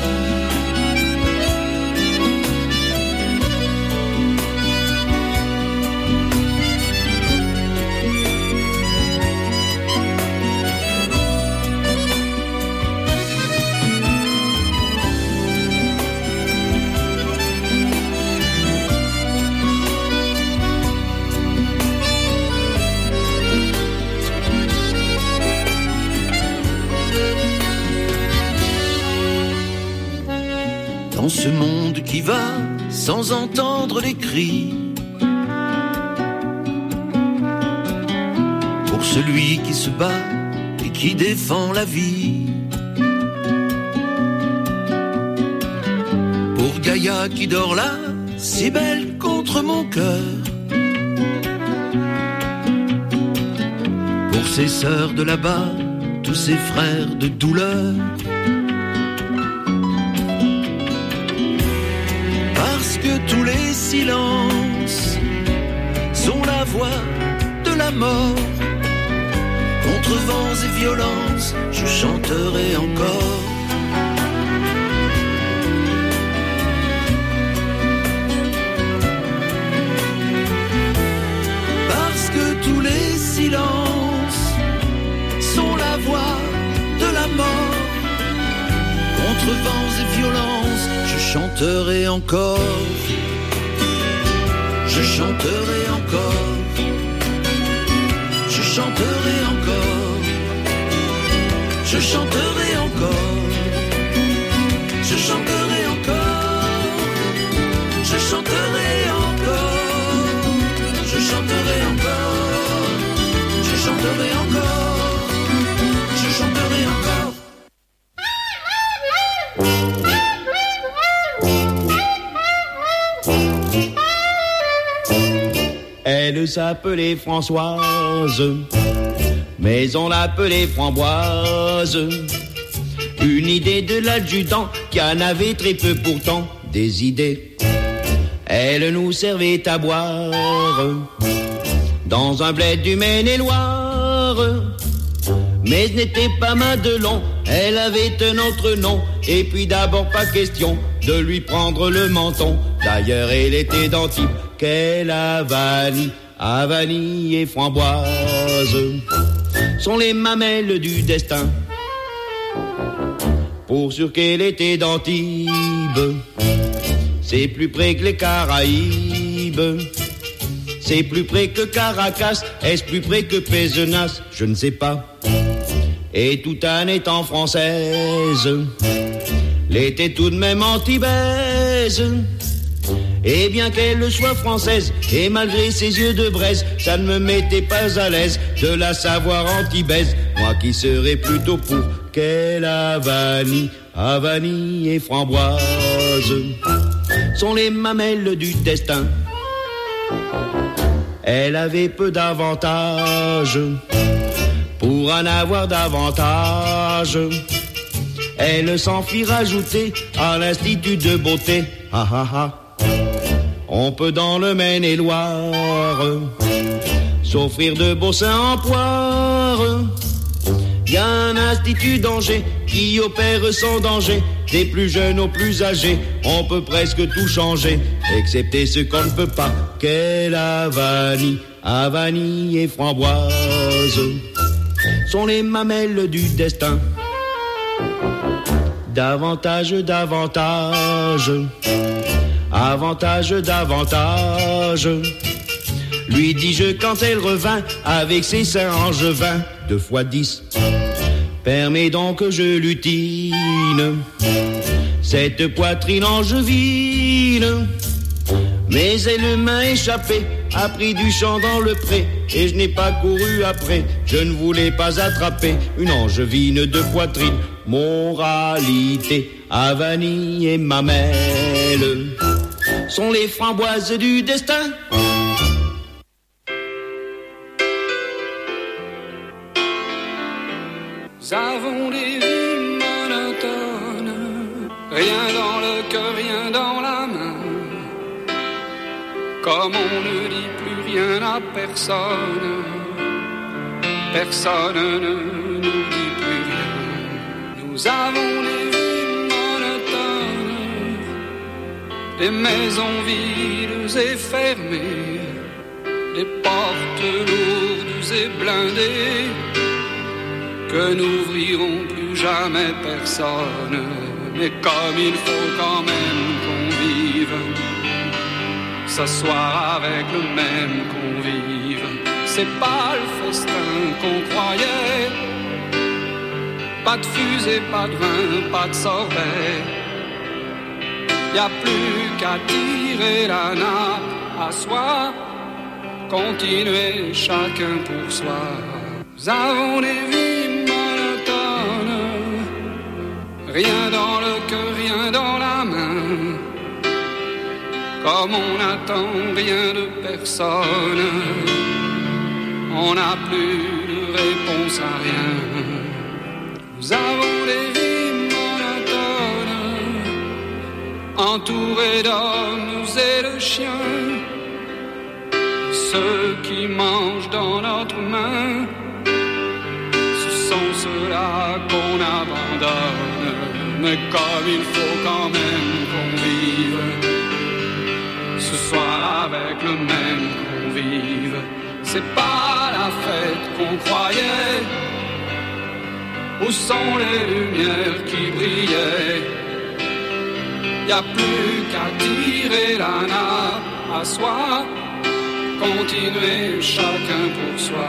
Dans ce monde qui va sans entendre les cris, pour celui qui se bat et qui défend la vie, pour Gaïa qui dort là, si belle contre mon cœur, pour ses sœurs de là-bas, tous ses frères de douleur. Que tous les silences sont la voix de la mort. Contre vents et violences, je chanterai encore. Parce que tous les silences sont la voix de la mort. Contre vents et violences, je chanterai encore. Je chanterai encore. Je chanterai encore. Je chanterai encore. Je chanterai encore. Je chanterai encore. Je chanterai encore. Je chanterai encore. Je chanterai encore. Elle s'appelait Françoise, mais on l'appelait Framboise. Une idée de l'adjudant qui en avait très peu pourtant des idées. Elle nous servait à boire dans un bled du Maine-et-Loire. Mais ce n'était pas Madelon, elle avait un autre nom. Et puis d'abord pas question de lui prendre le menton. D'ailleurs elle était d'Antibes, qu'elle a vanille, à vanille et framboise sont les mamelles du destin. Pour sûr qu'elle était d'Antibes, c'est plus près que les Caraïbes. C'est plus près que Caracas, est-ce plus près que Pézenas? Je ne sais pas. Et tout en étant française, l'était tout de même antibaise. Et bien qu'elle soit française, et malgré ses yeux de braise, ça ne me mettait pas à l'aise de la savoir antibaise. Moi qui serais plutôt pour qu'elle a vanille, à vanille et framboise sont les mamelles du destin. Elle avait peu d'avantages pour en avoir davantage. Elle s'en fit rajouter à l'institut de beauté. Ha ha ha. On peut dans le Maine-et-Loire s'offrir de beaux seins en poire. Y a un institut d'Angers qui opère sans danger, des plus jeunes aux plus âgés. On peut presque tout changer, excepté ce qu'on ne peut pas, qu'est la vanille. À vanille et framboise sont les mamelles du destin. Davantage, davantage, avantage, davantage, lui dis-je quand elle revint avec ses seins angevins. Deux fois dix, permets donc que je lutine cette poitrine angevine. Mais elle m'a échappé, a pris du champ dans le pré, et je n'ai pas couru après. Je ne voulais pas attraper une angevine de poitrine. Moralité, à vanille et mamelle sont les framboises du destin. Nous avons des vies monotones, rien dans le cœur, rien dans la main. Comme on ne dit plus rien à personne, personne ne nous dit plus rien. Nous avons des vies monotones, des maisons vides et fermées, des portes lourdes et blindées, que n'ouvriront plus jamais personne. Mais comme il faut quand même qu'on vive, s'asseoir avec le même convive, c'est pas le festin qu'on croyait. Pas de fusée, pas de vin, pas de sorbet. Y a plus qu'à tirer la nappe à soi, continuer chacun pour soi. Nous avons des vies monotones, rien dans le cœur, rien dans la main. Comme on n'attend rien de personne, on n'a plus de réponse à rien. Nous avons des vies monotones, entourés d'hommes et de chiens, ceux qui mangent dans notre main, ce sont ceux-là qu'on abandonne. Mais comme il faut quand même qu'on vive, ce soir avec le même convive, c'est pas la fête qu'on croyait. Où sont les lumières qui brillaient? Y a plus qu'à tirer la nappe à soi, continuer chacun pour soi.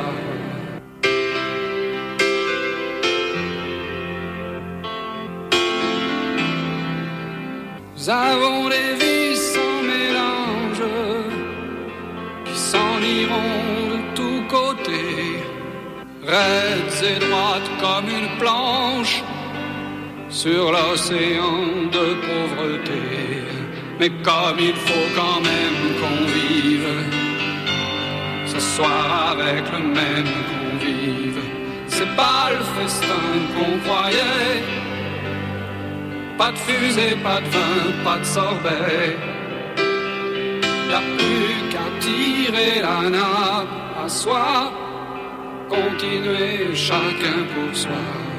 Nous avons des vies sans mélange, qui s'en iront de tous côtés, raides et droites comme une planche sur l'océan de pauvreté. Mais comme il faut quand même qu'on vive, ce soir avec le même convive, c'est pas le festin qu'on croyait. Pas de fusée, pas de vin, pas de sorbet. Y'a plus qu'à tirer la nappe à soi, continuer chacun pour soi.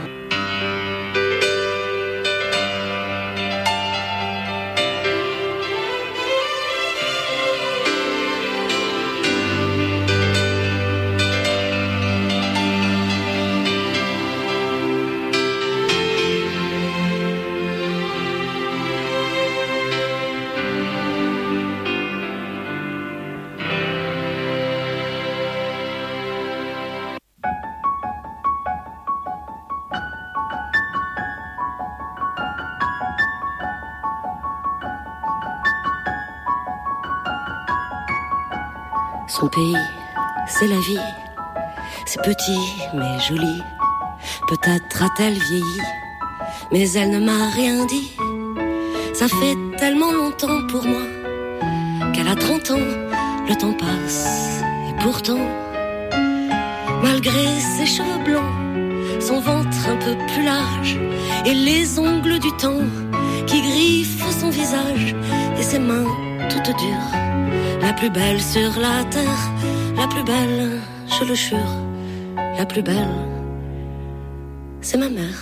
Son pays, c'est la vie. C'est petit mais joli. Peut-être a-t-elle vieilli, mais elle ne m'a rien dit. Ça fait tellement longtemps pour moi qu'elle a trente ans. Le temps passe et pourtant Malgré ses cheveux blancs, son ventre un peu plus large, et les ongles du temps qui griffent son visage, et ses mains toutes dures. La plus belle sur la terre, la plus belle, je le jure, la plus belle, c'est ma mère.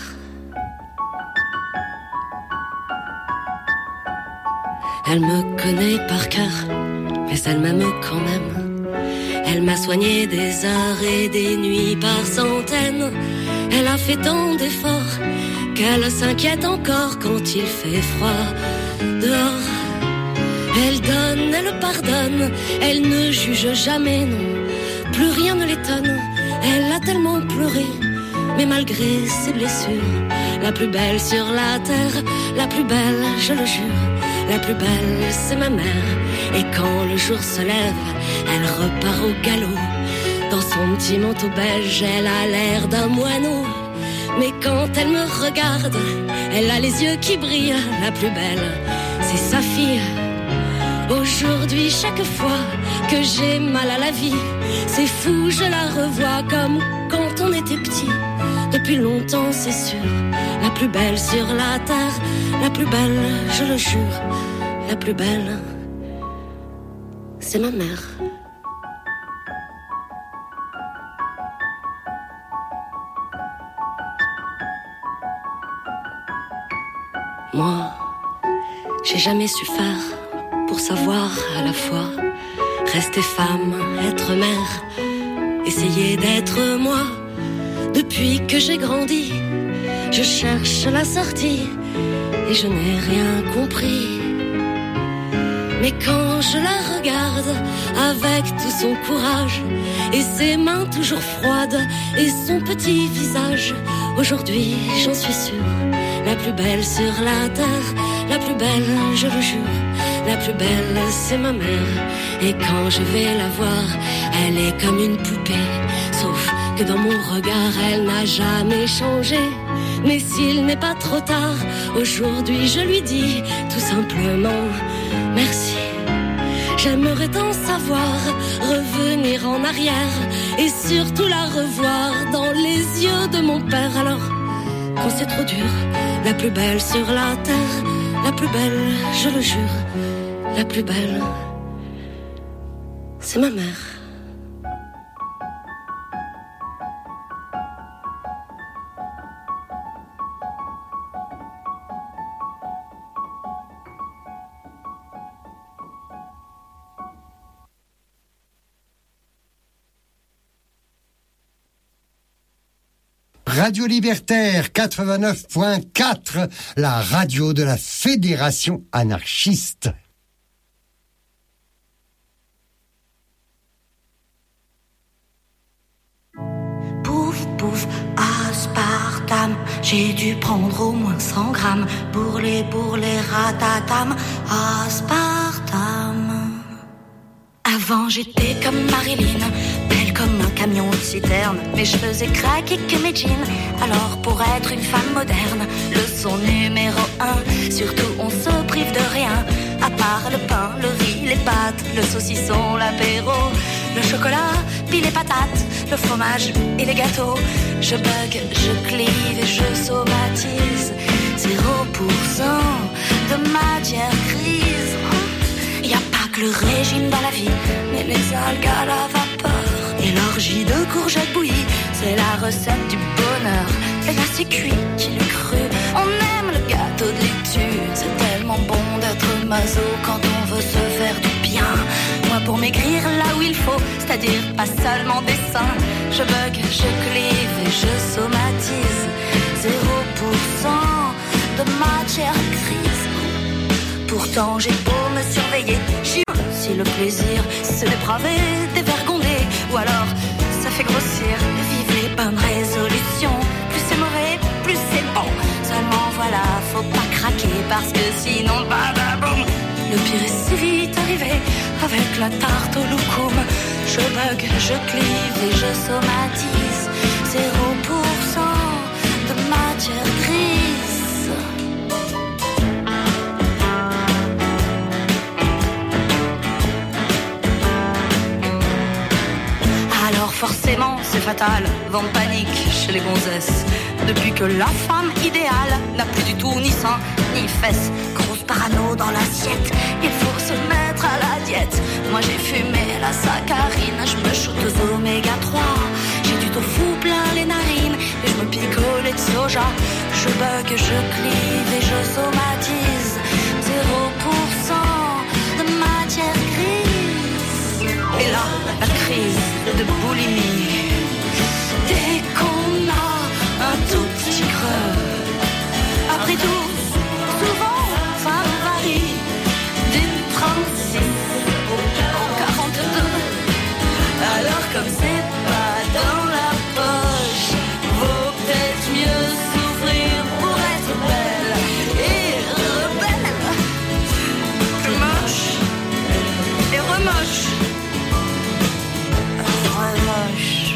Elle me connaît par cœur, mais elle m'aime quand même. Elle m'a soigné des heures et des nuits par centaines. Elle a fait tant d'efforts qu'elle s'inquiète encore quand il fait froid dehors. Elle donne, elle pardonne, elle ne juge jamais, non, plus rien ne l'étonne. Elle a tellement pleuré, mais malgré ses blessures, la plus belle sur la terre, la plus belle, je le jure, la plus belle, c'est ma mère. Et quand le jour se lève, elle repart au galop. Dans son petit manteau beige, elle a l'air d'un moineau. Mais quand elle me regarde, elle a les yeux qui brillent. La plus belle, c'est sa fille. Aujourd'hui, chaque fois que j'ai mal à la vie, c'est fou, je la revois comme quand on était petit. Depuis longtemps, c'est sûr, la plus belle sur la terre, la plus belle, je le jure, la plus belle, c'est ma mère. Moi, j'ai jamais su faire pour savoir à la fois rester femme, être mère, essayer d'être moi. Depuis que j'ai grandi, je cherche la sortie et je n'ai rien compris. Mais quand je la regarde avec tout son courage et ses mains toujours froides et son petit visage, aujourd'hui j'en suis sûre, la plus belle sur la terre, la plus belle, je le jure, la plus belle c'est ma mère. Et quand je vais la voir, elle est comme une poupée, sauf que dans mon regard elle n'a jamais changé. Mais s'il n'est pas trop tard, aujourd'hui je lui dis tout simplement merci. J'aimerais tant savoir revenir en arrière et surtout la revoir dans les yeux de mon père. Alors quand c'est trop dur, la plus belle sur la terre, la plus belle, je le jure, la plus belle, c'est ma mère. Radio Libertaire quatre-vingt-neuf point quatre, la radio de la Fédération anarchiste. Pouf, pouf, aspartame, j'ai dû prendre au moins cent grammes pour les, pour les ratatam, aspartame. Avant j'étais comme Marilyn, belle comme un camion de citerne, mes cheveux faisais craquer que mes jeans. Alors pour être une femme moderne, leçon numéro un, surtout on se prive de rien, à part le pain, le riz, les pâtes, le saucisson, l'apéro, le chocolat, puis les patates, le fromage et les gâteaux. Je bug, je clive et je somatise, zéro pour cent de matière grise. Y a pas que le régime dans la vie, mais les algues à la vapeur et l'orgie de courgettes bouillies, c'est la recette du bonheur. Et là c'est cuit, qui l'eût cru. On aime le gâteau de l'étude, c'est tellement bon d'être maso quand on veut se faire du bien. Moi pour maigrir là où il faut, c'est-à-dire pas seulement des seins, je bug, je clive et je somatise, zéro pour cent de matière grise. Pourtant j'ai beau me surveiller, j'y si le plaisir se dépraver, dévergonder, ou alors ça fait grossir. Vive les bonnes résolutions, plus c'est mauvais, plus c'est bon. Seulement voilà, faut pas craquer parce que sinon badaboum. Le pire est si vite arrivé avec la tarte au loukoum. Je bug, je clive et je somatise, zéro pour cent de matière grise. forcément c'est fatal, vent de panique chez les gonzesses. Depuis que la femme idéale n'a plus du tout ni sein ni fesses. Grosse parano dans l'assiette, il faut se mettre à la diète. Moi j'ai fumé la saccharine, je me shoot aux oméga trois. J'ai du tofu plein les narines et je me picolais de soja. Je bug, je clive et je somatise. Zéro pour cent de matière grise. Et là, la crise de boulimie. Dès qu'on a un tout petit creux, après tout, souvent, ça varie. Du trente-six au quarante-deux. Alors comme c'est pas dans la poche, vaut peut-être mieux souffrir pour être belle et rebelle que moche et remoche. Remoche.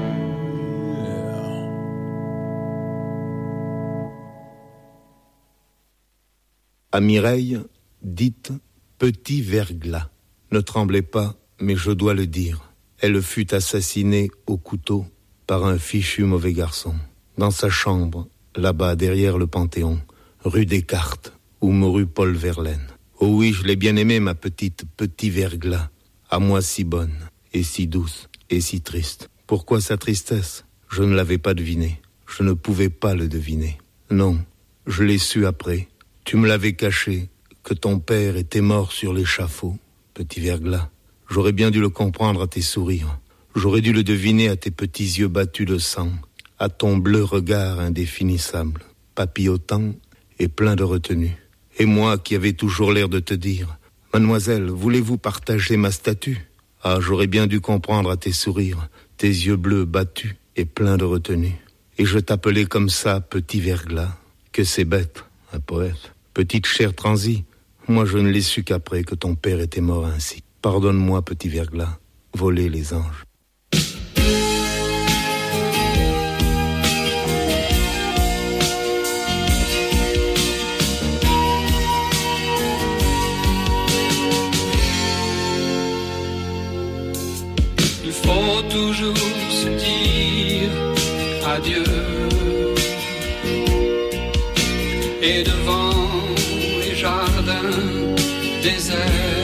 À Mireille, dites petit verglas. Ne tremblez pas, mais je dois le dire. Elle fut assassinée au couteau par un fichu mauvais garçon. Dans sa chambre, là-bas, derrière le Panthéon, rue Descartes, où mourut Paul Verlaine. Oh oui, je l'ai bien aimée, ma petite petit verglas, à moi si bonne, et si douce, et si triste. Pourquoi sa tristesse? Je ne l'avais pas deviné. Je ne pouvais pas le deviner. Non, je l'ai su après. Tu me l'avais caché, que ton père était mort sur l'échafaud, petit verglas. J'aurais bien dû le comprendre à tes sourires. J'aurais dû le deviner à tes petits yeux battus de sang, à ton bleu regard indéfinissable, papillotant et plein de retenue. Et moi qui avais toujours l'air de te dire, « Mademoiselle, voulez-vous partager ma statue ?» Ah, j'aurais bien dû comprendre à tes sourires, tes yeux bleus battus et pleins de retenue. Et je t'appelais comme ça, petit verglas. Que c'est bête, un poète. Petite chair transie, moi je ne l'ai su qu'après que ton père était mort ainsi. Pardonne-moi, petit verglas, voler les anges. Il faut toujours se dire adieu. Et devant les jardins déserts,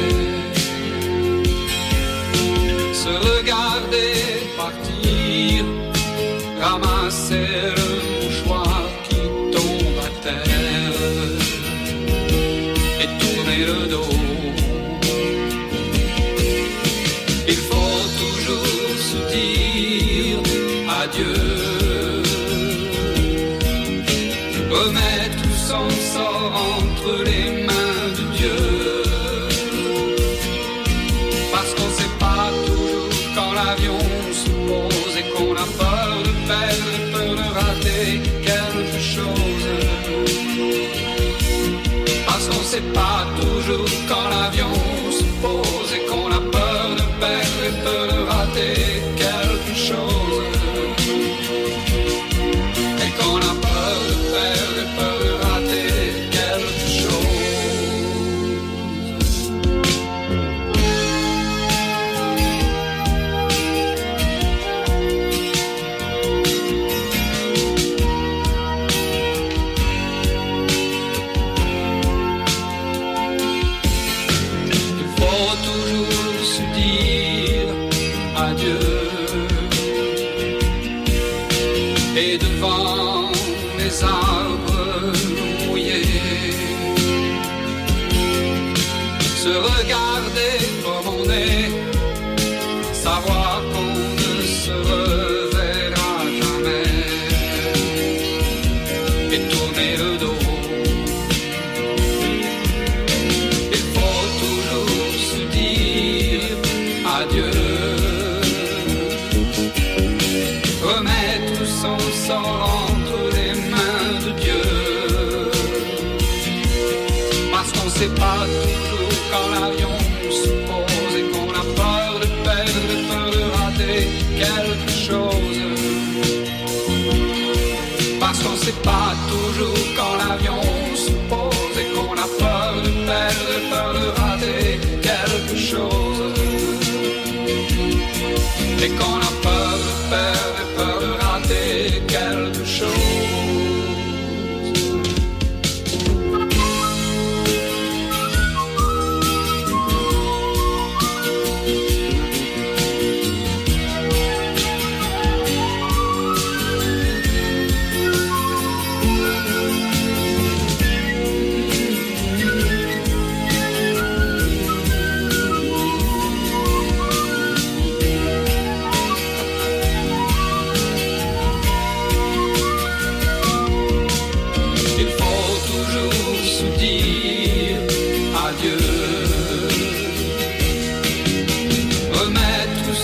se regarder partir, ramasser le mouchoir qui tombe à terre et tourner le dos. Il faut toujours se dire adieu, remettre son sort entre les mains de Dieu. Parce qu'on sait pas toujours quand l'avion se pose et qu'on a peur de perdre et peur de rater quelque chose. Parce qu'on sait pas toujours quand l'avion se pose et qu'on a peur de perdre et peur de rater quelque chose. Et qu'on a peur de perdre et peur de rater quelque chose. Il faut toujours se dire adieu. Et devant les arbres mouillés, se regarder comme on est, savoir qu'on ne se reverra jamais, et tourner le dos. Il faut toujours se dire adieu, remettre son sort entre les mains de Dieu. Parce qu'on sait pas toujours quand l'avion se pose et qu'on a peur de perdre et peur de rater quelque chose. Parce qu'on sait pas toujours quand l'avion se pose et qu'on a peur de perdre et peur de rater quelque chose. Et qu'on a peur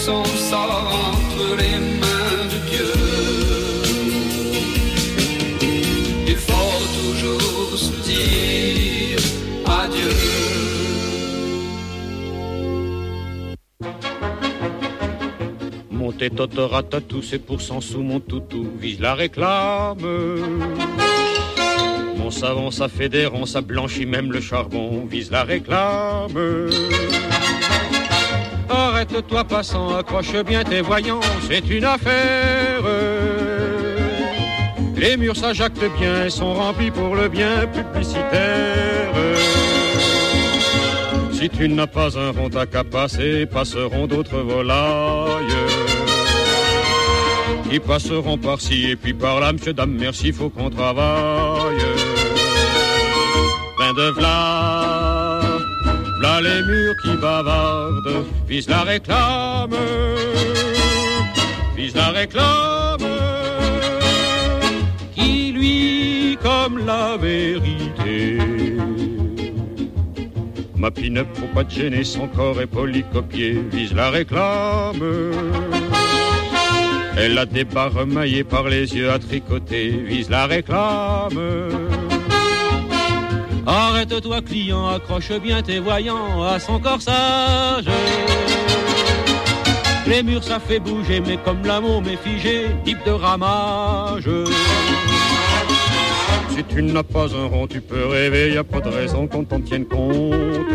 son sort entre les mains de Dieu. Il faut toujours se dire adieu. Monter totoratatou, c'est pour cent sous mon toutou, vise la réclame. Mon savon, ça fait des ronds, ça blanchit même le charbon, vise la réclame. Arrête-toi passant, accroche bien tes voyants, c'est une affaire. Les murs ça jacte bien, sont remplis pour le bien publicitaire. Si tu n'as pas un rond à qu'à passer, passeront d'autres volailles qui passeront par-ci et puis par-là. Monsieur, dame, merci, faut qu'on travaille. Ben de v'là, v'là les murs qui bavardent, vise la réclame, vise la réclame, qui lui comme la vérité. Ma pin-up, faut pas te gêner, son corps est polycopié, vise la réclame. Elle a des barres maillées par les yeux à tricoter, vise la réclame. Arrête-toi client, accroche bien tes voyants à son corsage. Les murs ça fait bouger, mais comme l'amour m'est figé, type de ramage. Si tu n'as pas un rond, tu peux rêver, y a pas de raison qu'on t'en tienne compte.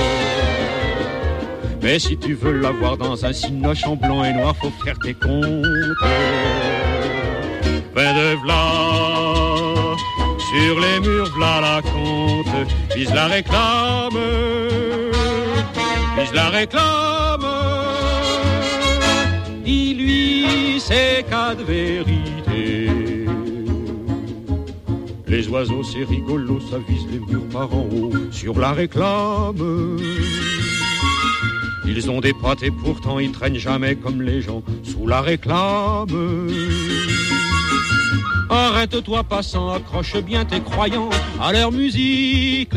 Mais si tu veux l'avoir dans un cinoche en blanc et noir, faut faire tes comptes. Ben de v'là, sur les murs v'là la compte, vise la réclame, vise la réclame. Dis-lui c'est cas de vérité. Les oiseaux c'est rigolo, ça vise les murs par en haut, sur la réclame. Ils ont des pattes et pourtant ils traînent jamais comme les gens sous la réclame. Arrête-toi passant, accroche bien tes croyants à leur musique.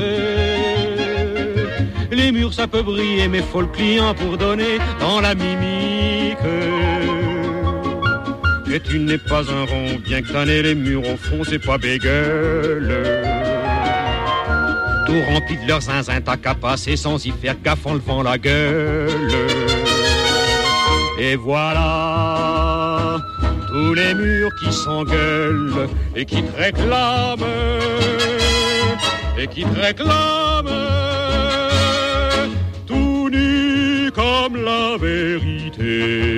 Les murs ça peut briller mais faut le client pour donner dans la mimique. Et tu n'es pas un rond, bien que t'en aies les murs au fond, c'est pas bégueule. Tout rempli de leurs zinzins, t'as qu'à passer sans y faire gaffe en levant la gueule. Et voilà, tous les murs qui s'engueulent et qui te réclament, et qui te réclament, tout nu comme la vérité.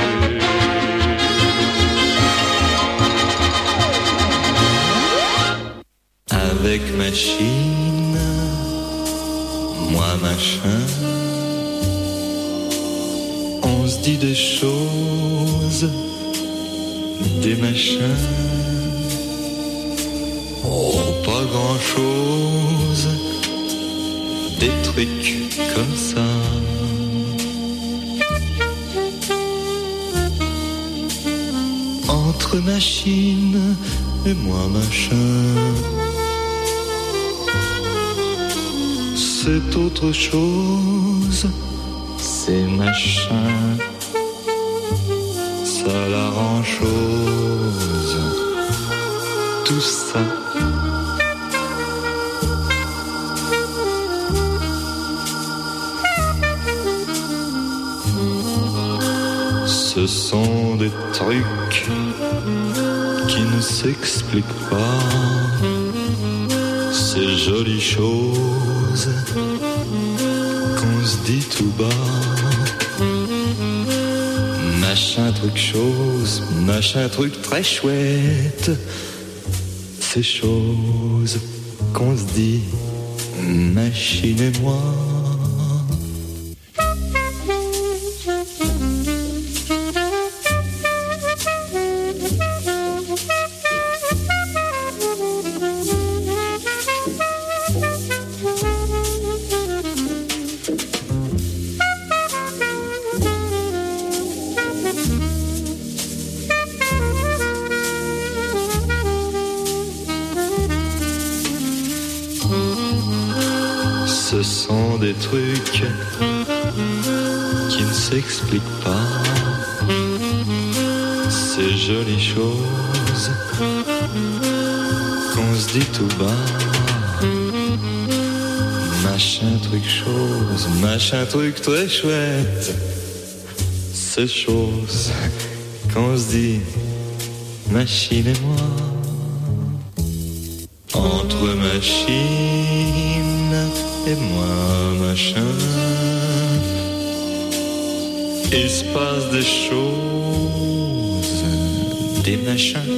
Avec machine, moi machin, on se dit des choses, des machins, oh pas grand chose, des trucs comme ça. Entre machine et moi machin, c'est autre chose, c'est machin, ça la rend chose, tout ça. Ce sont des trucs qui ne s'expliquent pas, ces jolies choses qu'on se dit tout bas. Machin truc chose, machin truc très chouette, ces choses qu'on se dit, machine et moi. Ce sont des trucs qui ne s'explique pas. Ces jolies choses qu'on se dit tout bas. Machin truc chose, machin truc très chouette. Ces choses qu'on se dit, machine et moi. Entre machine et moi, machin, il se passe des choses, des machins.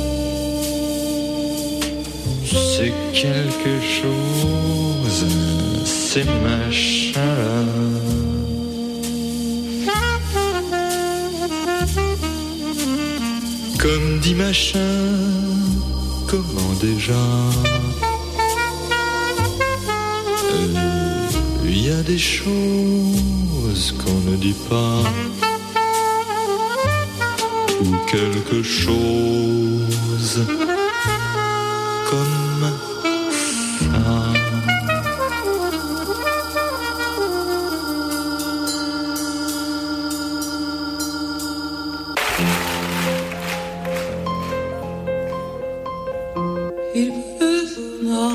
C'est quelque chose, ces machins-là. Comme dit machin, comment déjà? Il y a des choses qu'on ne dit pas, ou quelque chose comme ça. Il pleut non,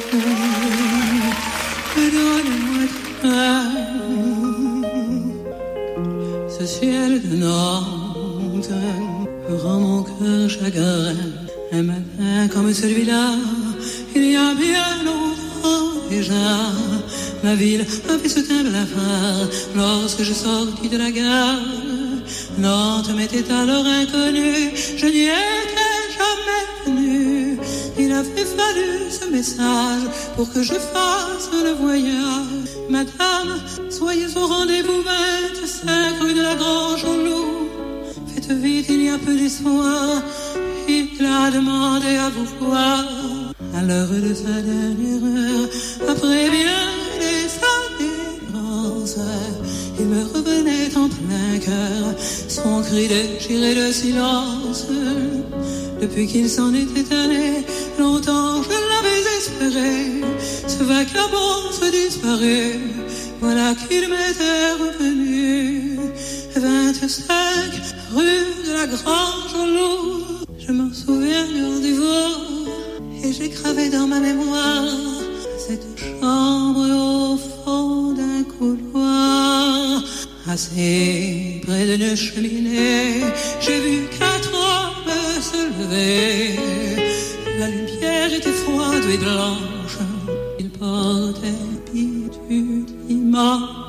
donne-moi ta main. Ce ciel de Nantes rend mon cœur chagrin. Un matin comme celui-là, il y a bien longtemps déjà, ma ville a fait se teindre la phare lorsque je sortis de la gare. Nantes m'était alors inconnue, je n'y étais jamais venue. Il avait fallu ce message pour que je fasse le voyage. Madame, soyez au rendez-vous vingt-cinq rue de la Grange au Loup. Faites vite, il y a peu d'espoir. Il a demandé à vous voir. À l'heure de sa dernière heure, après bien des années d'errance, il me revenait en plein cœur, son cri déchiré de silence. Depuis qu'il s'en était allé, longtemps je l'avais espéré, ce vagabond se disparut, voilà qu'il m'était revenu. vingt-cinq rue de la Grange au Loup, je m'en souviens du rendez-vous, et j'ai gravé dans ma mémoire cette chambre au fond d'un couloir. Assis près d'une cheminée, j'ai vu quatre hommes se lever. La lumière était froide et blanche, ils portaient pituiment.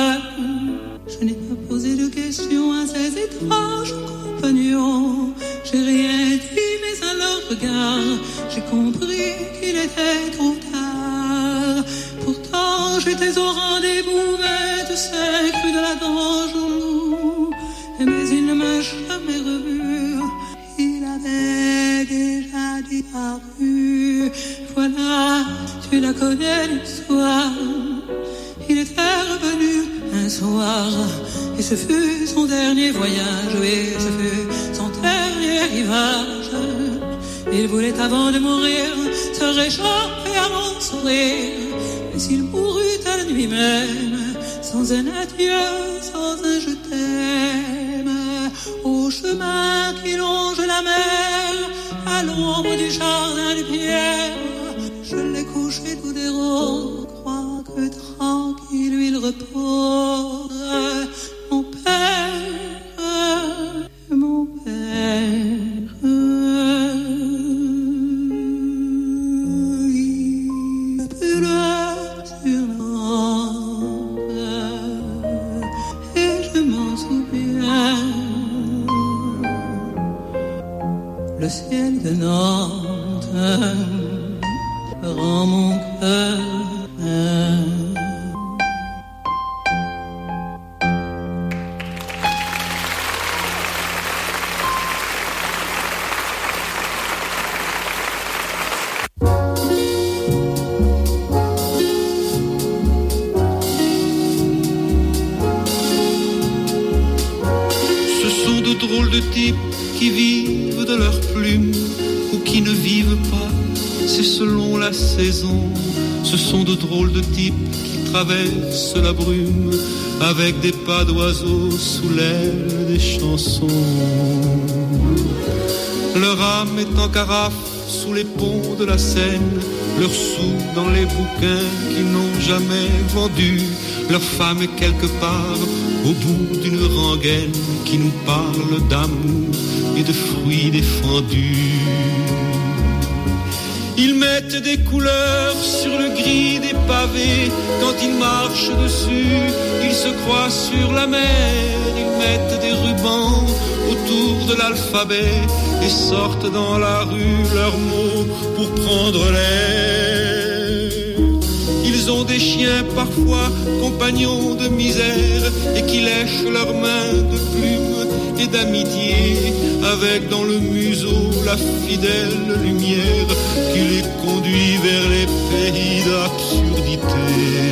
Je n'ai pas posé de questions à ces étranges compagnons. J'ai rien dit, mais à leur regard, j'ai compris qu'il était trop tard. Pourtant, j'étais au rendez-vous vingt-cinq rue de la Grange au Loup. Mais il ne m'a jamais revu. Il avait déjà disparu. Voilà, tu la connais l'histoire. Il était revenu un soir, et ce fut son dernier voyage, oui, ce fut son dernier rivage. Il voulait avant de mourir se réchauffer à mon sourire, mais il mourut à la nuit même, sans un adieu, sans un je t'aime. Au chemin qui longe la mer, à l'ombre du jardin de pierre, je l'ai couché tout des roses, crois que tranquille il repose. Mon père, mon père, il pleut sur Nantes, et je m'en souviens. Le ciel de Nantes rend mon cœur. Drôles de types qui vivent de leurs plumes ou qui ne vivent pas, c'est selon la saison. Ce sont de drôles de types qui traverse la brume avec des pas d'oiseaux sous l'aile des chansons. Leur âme est en carafe sous les ponts de la Seine, leurs sous dans les bouquins qu'ils n'ont jamais vendus, leur femme est quelque part au bout d'une rengaine qui nous parle d'amour et de fruits défendus. Ils mettent des couleurs sur le gris des pavés, quand ils marchent dessus, ils se croient sur la mer. Ils mettent des rubans autour de l'alphabet et sortent dans la rue leurs mots pour prendre l'air. Ils ont des chiens parfois compagnons de misère et qui lèchent leurs mains de plumes et d'amitié, avec dans le museau la fidèle lumière qui les conduit vers les pays d'absurdité.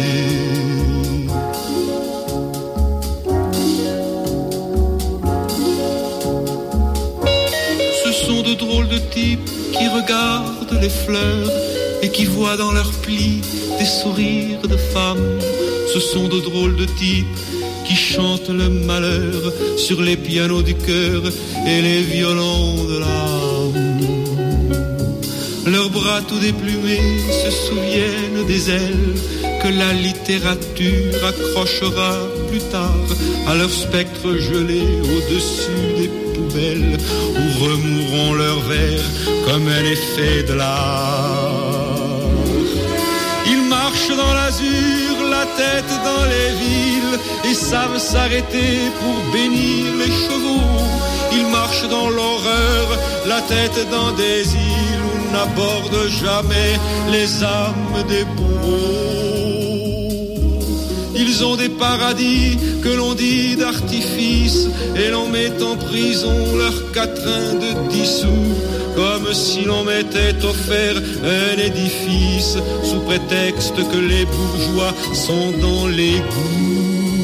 Ce sont de drôles de types qui regardent les fleurs et qui voient dans leurs plis des sourires de femmes. Ce sont de drôles de types qui chantent le malheur sur les pianos du cœur et les violons de l'âme. Leurs bras tout déplumés se souviennent des ailes que la littérature accrochera plus tard à leur spectre gelé au-dessus des poubelles où remourront leurs vers comme un effet de l'art. Ils marchent dans l'azur, la tête dans les villes et savent s'arrêter pour bénir les chevaux. Ils marchent dans l'horreur, la tête dans des îles où n'abordent jamais les âmes des bourreaux. Ils ont des paradis que l'on dit d'artifice et l'on met en prison leurs quatrains de dissous, comme si l'on m'était offert un édifice sous prétexte que les bourgeois sont dans l'égout.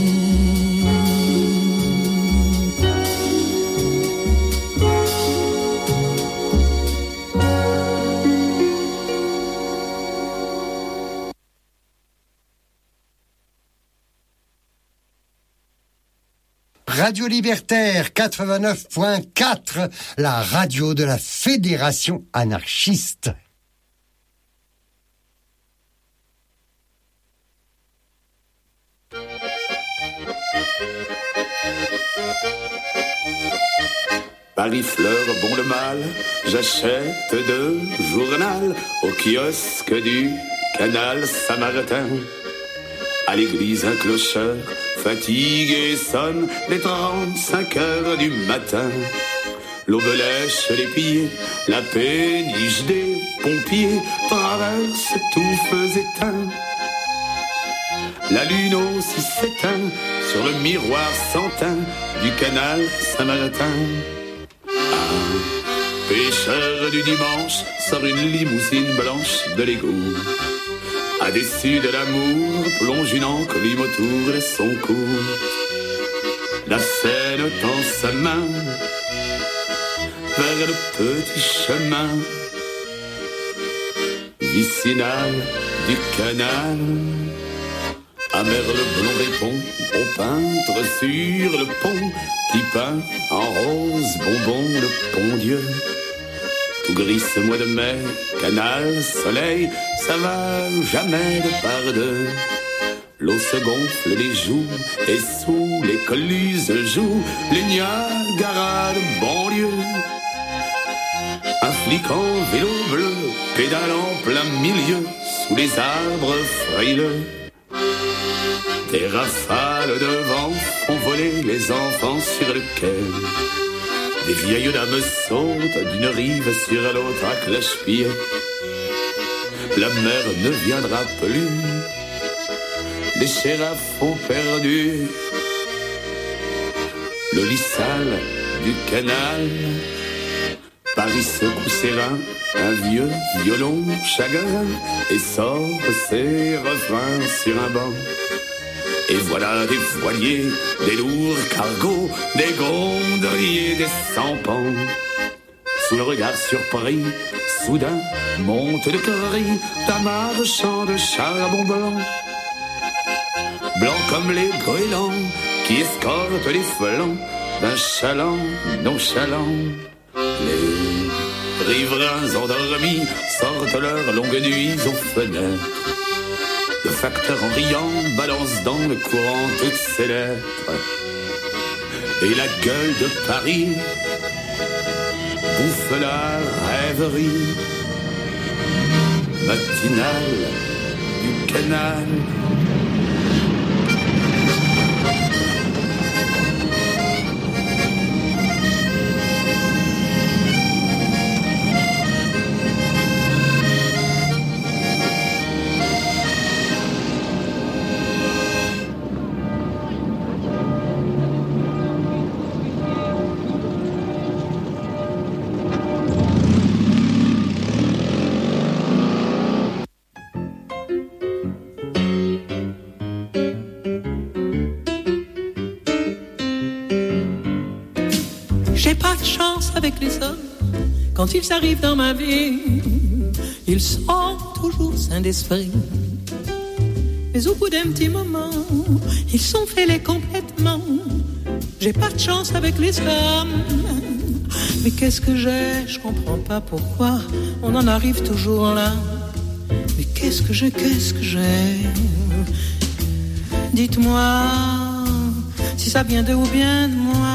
Radio Libertaire quatre-vingt-neuf point quatre, la radio de la Fédération anarchiste. Paris fleur bon le mal, j'achète deux journal au kiosque du canal Saint-Martin. À l'église un clocheur fatigué sonne les trente-cinq heures du matin. L'aube lèche les pieds, la péniche des pompiers traverse tout feux éteints. La lune aussi s'éteint sur le miroir sans teint du canal Saint-Martin. Un pêcheur du dimanche sort une limousine blanche de l'égout. À dessus de l'amour plonge une enclume autour de son cou. La Seine tend sa main vers le petit chemin vicinal du canal. Amer le blond répond au peintre sur le pont qui peint en rose bonbon le bon Dieu. Tout gris ce mois de mai, canal, soleil, ça va jamais de par deux. L'eau se gonfle les joues et sous les colluses jouent les Niagara de banlieue. Un flic en vélo bleu pédale en plein milieu sous les arbres frileux. Des rafales de vent font voler les enfants sur le quai. Des vieilles dames sautent d'une rive sur l'autre à cloche-pied. La mer ne viendra plus, les shérafs ont perdu le lit sale du canal. Paris secoue ses reins, un vieux violon chagrin et sort ses refrains sur un banc. Et voilà des voiliers, des lourds cargos, des gondoliers, des sampans. Sous le regard surpris, soudain monte le cri d'un marchand de charbon blanc. blanc comme les goélands qui escortent les flancs d'un chaland nonchalant. Les riverains endormis sortent leurs longues nuits aux fenêtres. Le facteur en riant balance dans le courant toutes ses lettres. Et la gueule de Paris bouffe la rêverie matinale du canal. Avec les hommes, quand ils arrivent dans ma vie, ils sont toujours sains d'esprit. Mais au bout d'un petit moment, ils sont fêlés complètement. J'ai pas de chance avec les femmes. Mais qu'est-ce que j'ai? Je comprends pas pourquoi on en arrive toujours là. Mais qu'est-ce que j'ai? Qu'est-ce que j'ai? Dites-moi si ça vient de ou bien de moi.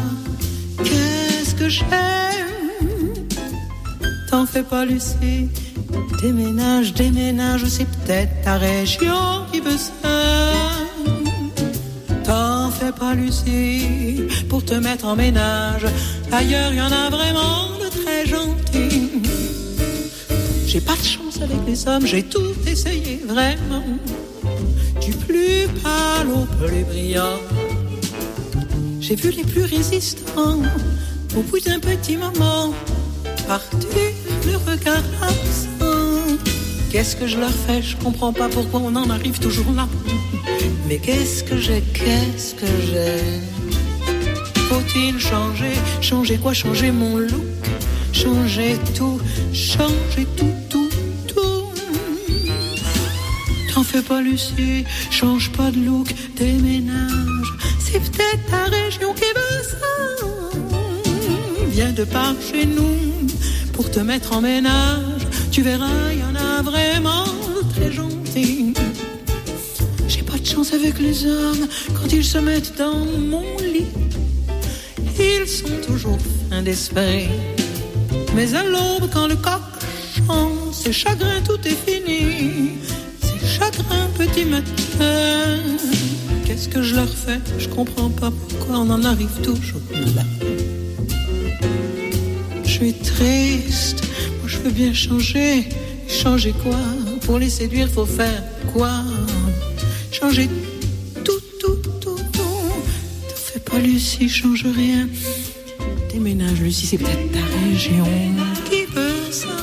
Que j'aime, t'en fais pas Lucie, déménage, déménage, c'est peut-être ta région qui veut ça. T'en fais pas Lucie, pour te mettre en ménage, ailleurs y en a vraiment de très gentils. J'ai pas de chance avec les hommes, j'ai tout essayé vraiment, du plus pâle au plus brillant. J'ai vu les plus résistants au bout d'un petit moment, partir le regard absent. Qu'est-ce que je leur fais? Je comprends pas pourquoi on en arrive toujours là. Mais qu'est-ce que j'ai? Qu'est-ce que j'ai? Faut-il changer? Changer quoi? Changer mon look? Changer tout? Changer tout, tout, tout? T'en fais pas Lucie, change pas de look, déménage. C'est peut-être ta région qui veut ça. Viens de par chez nous pour te mettre en ménage. Tu verras, il y en a vraiment très gentils. J'ai pas de chance avec les hommes quand ils se mettent dans mon lit. Ils sont toujours fins d'esprit. Mais à l'aube, quand le coq chante, c'est chagrin, tout est fini. C'est chagrin, petit matin. Qu'est-ce que je leur fais? Je comprends pas pourquoi on en arrive toujours là. Je suis triste, moi je veux bien changer. Changer quoi? Pour les séduire, faut faire quoi? Changer tout, tout, tout, tout. T'en fais pas Lucie, change rien. Déménage Lucie, c'est peut-être ta région qui veut ça.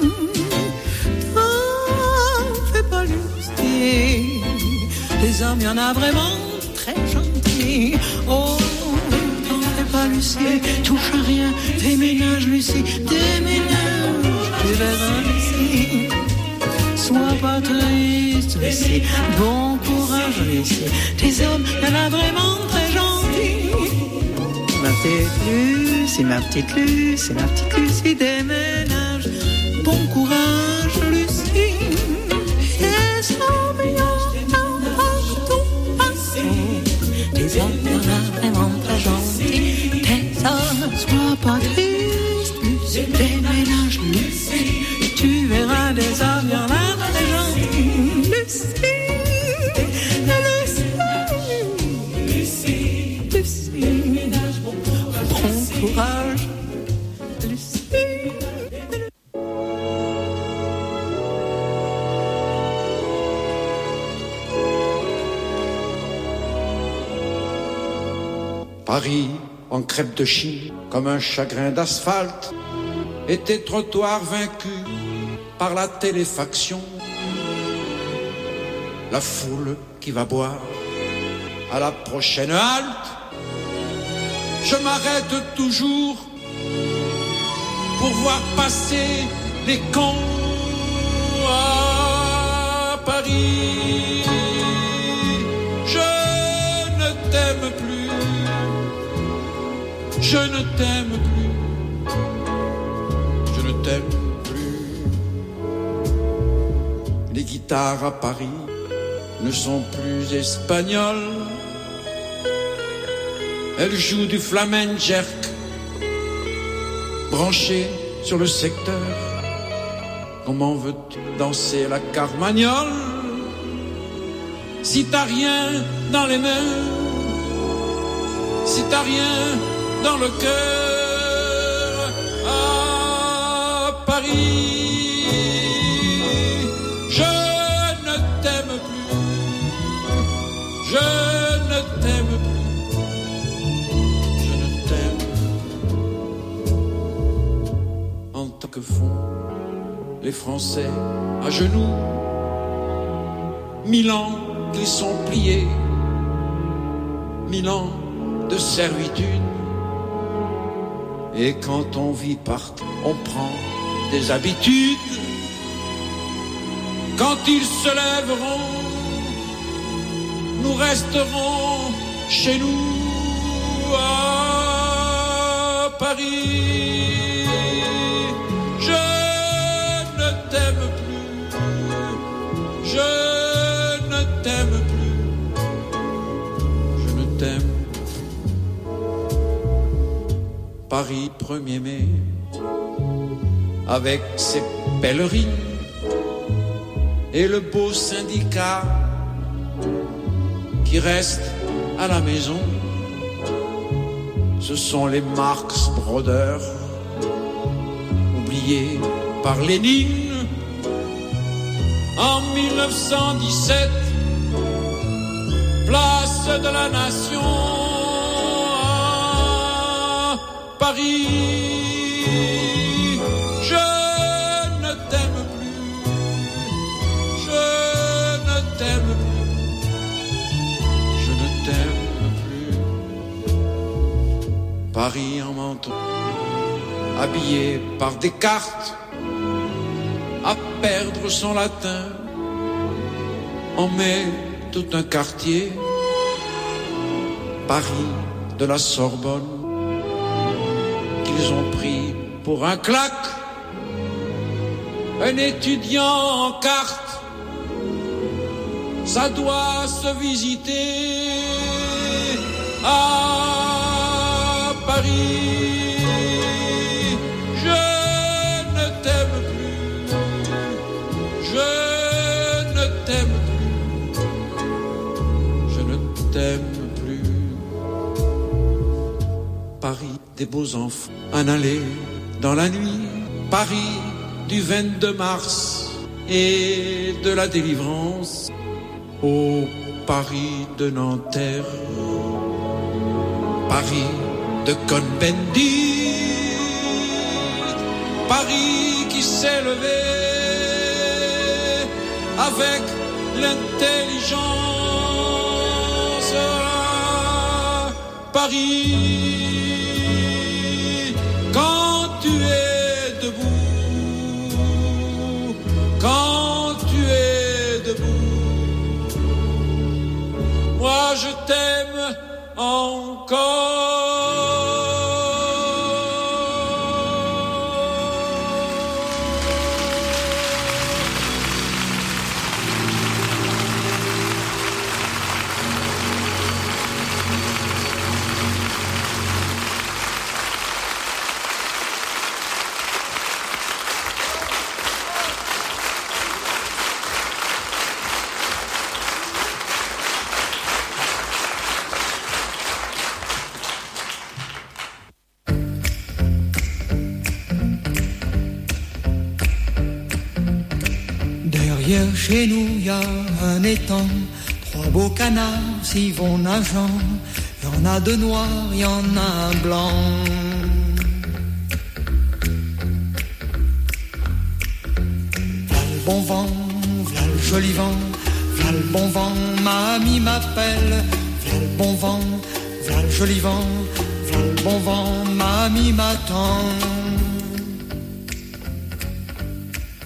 T'en fais pas Lucie. Les hommes, y en a vraiment très gentils. Oh, pas Lucie, touche à rien, déménage Lucie, déménage, tu verras Lucie. Sois pas triste Lucie, bon courage Lucie. Tes hommes, y'en a vraiment très gentils. Ma petite Lucie, ma petite Lucie, ma petite Lucie, déménage, bon courage Lucie. Tes hommes, y'en a partout passé. Tes hommes, y'en a vraiment très gentils. Sois pas triste, Lucie, déménage Lucie. Tu verras des hommes, y'en a très gentils. Lucie, Lucie, Lucie, déménage, bon courage, Lucie. Paris en crêpe de Chine, comme un chagrin d'asphalte, et tes trottoirs vaincus par la téléfaction. La foule qui va boire à la prochaine halte. Je m'arrête toujours pour voir passer les cons à Paris. Je je ne t'aime plus, je ne t'aime plus. Les guitares à Paris ne sont plus espagnoles, elles jouent du flamenco branché sur le secteur. Comment veux-tu danser la carmagnole si t'as rien dans les mains, si t'as rien dans le cœur? À Paris, je ne t'aime plus, je ne t'aime plus, je ne t'aime plus. En tant que font les Français à genoux, mille ans qu'ils sont pliés, mille ans de servitude. Et quand on vit partout, on prend des habitudes. Quand ils se lèveront, nous resterons chez nous à Paris. Je ne t'aime plus, je ne t'aime plus, je ne t'aime. Paris, premier mai, avec ses pèlerines et le beau syndicat qui reste à la maison. Ce sont les Marx Brothers, oubliés par Lénine en mille neuf cent dix-sept, place de la Nation à Paris. Je ne t'aime plus, je ne t'aime plus, je ne t'aime plus. Paris en manteau, habillé par des cartes, à perdre son latin, en met tout un quartier. Paris de la Sorbonne, qu'ils ont pris pour un claque, un étudiant en carte, ça doit se visiter à Paris. Je ne t'aime plus, je ne t'aime plus, je ne t'aime plus. Paris des beaux enfants, un aller dans la nuit. Paris du vingt-deux mars et de la délivrance. Ô Paris de Nanterre, Paris de Cohn-Bendit, Paris qui s'est levé avec l'intelligence. Paris, quand tu es debout, quand tu es debout, moi je t'aime encore. Chez nous, y a un étang, trois beaux canards s'y vont nageant. Y en a deux noirs, y en a un blanc. V'là le bon vent, v'là le joli vent, v'là le bon vent, mamie m'appelle. V'là le bon vent, v'là le joli vent, v'là le bon vent, mamie m'attend.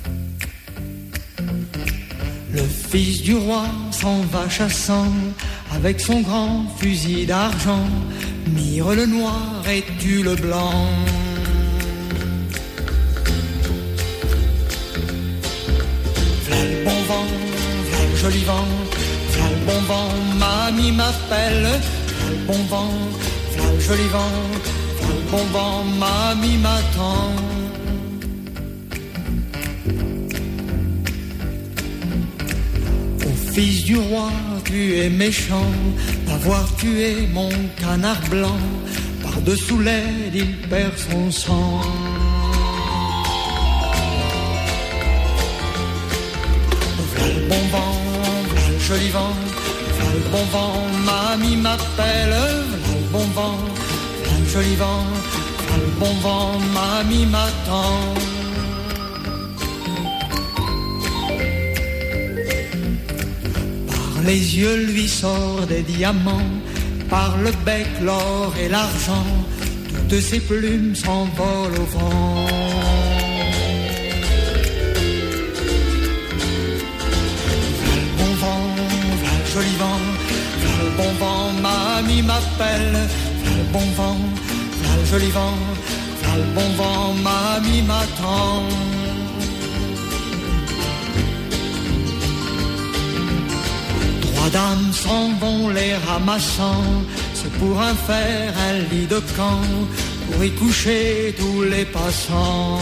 Le fils du roi s'en va chassant avec son grand fusil d'argent, mire le noir et tue le blanc. V'là le bon vent, v'là le joli vent, v'là le bon vent, mamie m'appelle. V'là le bon vent, v'là le joli vent, v'là le bon vent, mamie m'attend. Fils du roi, tu es méchant d'avoir tué mon canard blanc. Par-dessous l'aide, il perd son sang. V'là le bon vent, v'là le joli vent, v'là le bon vent, mamie m'appelle. V'là le bon vent, v'là le joli vent, v'là le bon vent, mamie m'attend. Les yeux lui sortent des diamants, par le bec l'or et l'argent, toutes ses plumes s'envolent au vent. V'là le bon vent, v'là le joli vent, v'là le bon vent, mamie m'appelle. V'là le bon vent, v'là le joli vent, v'là le bon vent, mamie m'attend. Trois dames s'en vont les ramassant, c'est pour un faire un lit de camp, pour y coucher tous les passants.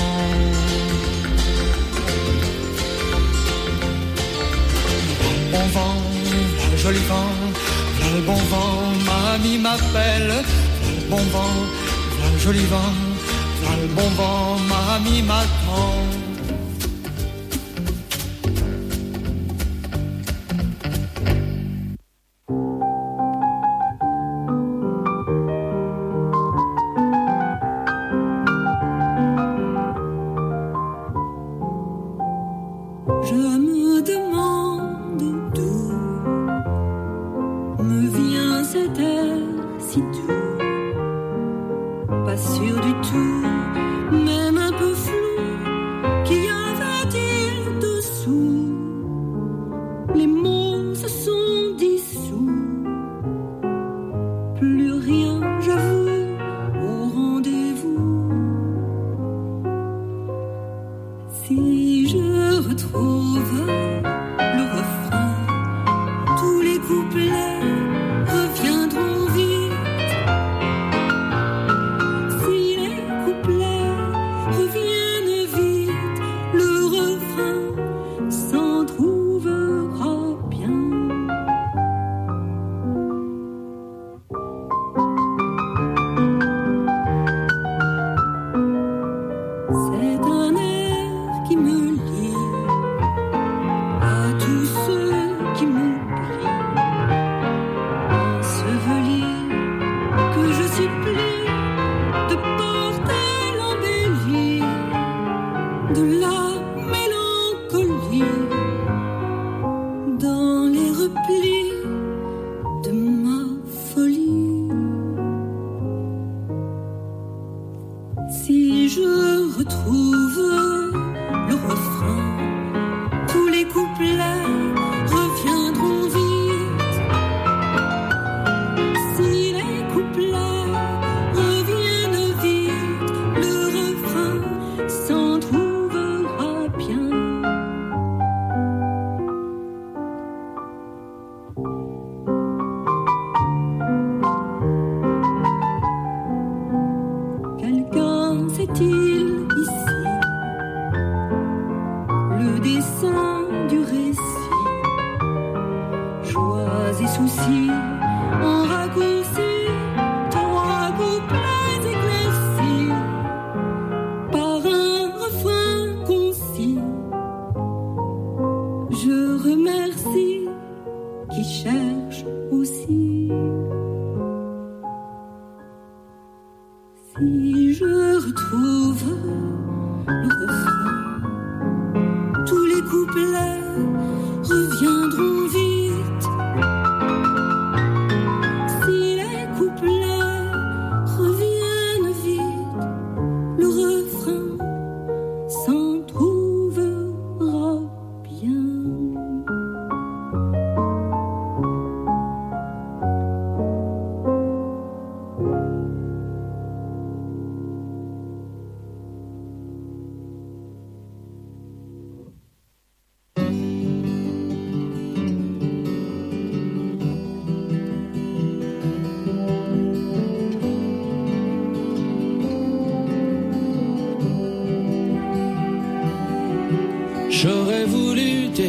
Bon vent, le joli vent, le bon vent, mamie m'appelle. Le bon vent, le joli vent, le bon vent, mamie m'attend.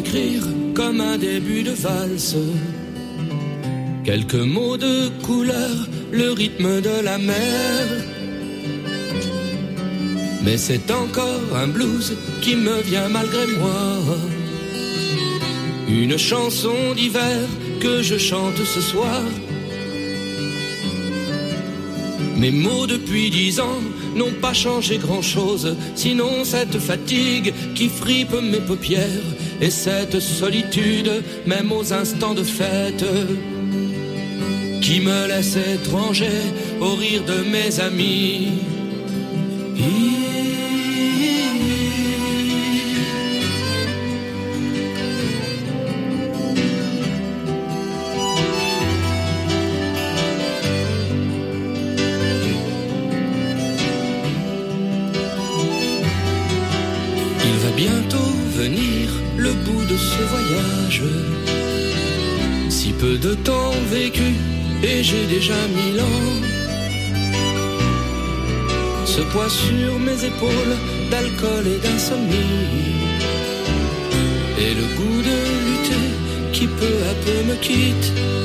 écrire comme un début de valse. Quelques mots de couleur, le rythme de la mer. Mais c'est encore un blues qui me vient malgré moi. Une chanson d'hiver que je chante ce soir. Mes mots depuis dix ans n'ont pas changé grand-chose, sinon cette fatigue qui fripe mes paupières et cette solitude, même aux instants de fête, qui me laisse étranger au rire de mes amis. Bientôt venir le bout de ce voyage. Si peu de temps vécu et j'ai déjà mille ans. Ce poids sur mes épaules d'alcool et d'insomnie. Et le goût de lutter qui peu à peu me quitte.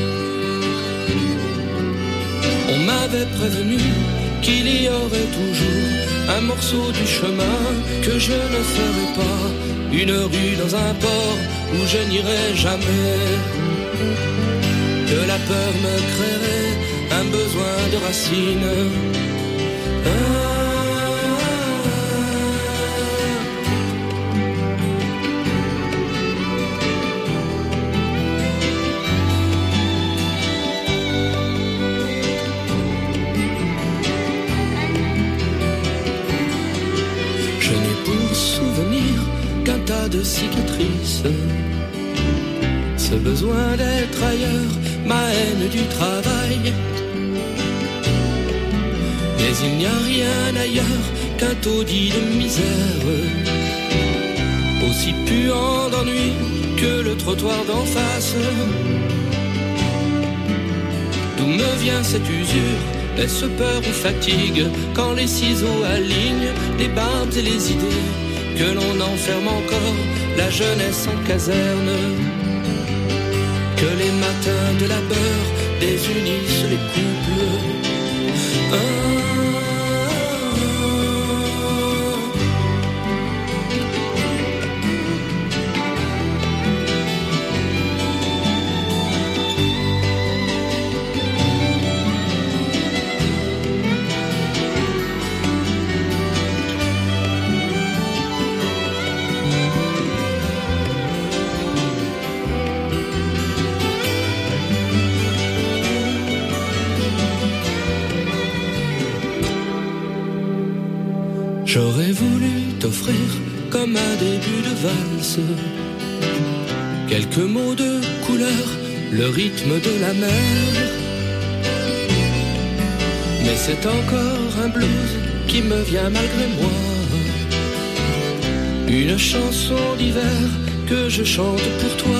On m'avait prévenu qu'il y aurait toujours un morceau du chemin que je ne ferai pas, une rue dans un port où je n'irai jamais. Que la peur me créerait un besoin de racines. Ah. De cicatrices, ce besoin d'être ailleurs, ma haine du travail. Mais il n'y a rien ailleurs qu'un taudis de misère, aussi puant d'ennui que le trottoir d'en face. D'où me vient cette usure? Est-ce peur ou fatigue quand les ciseaux alignent les barbes et les idées? Que l'on enferme encore la jeunesse en caserne. Que les matins de labeur désunissent les couples. Ah. J'aurais voulu t'offrir comme un début de valse quelques mots de couleur, le rythme de la mer. Mais c'est encore un blues qui me vient malgré moi. Une chanson d'hiver que je chante pour toi.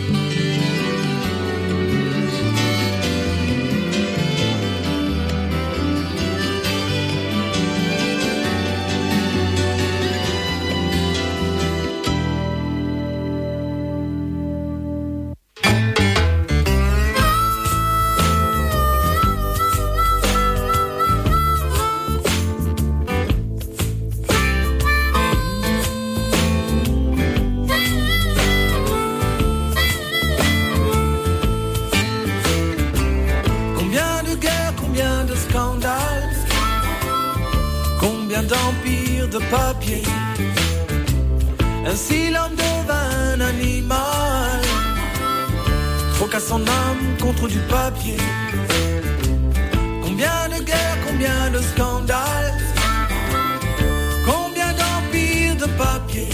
Ainsi l'homme devint un animal, troqua son âme contre du papier. Combien de guerres, combien de scandales, combien d'empires de papier.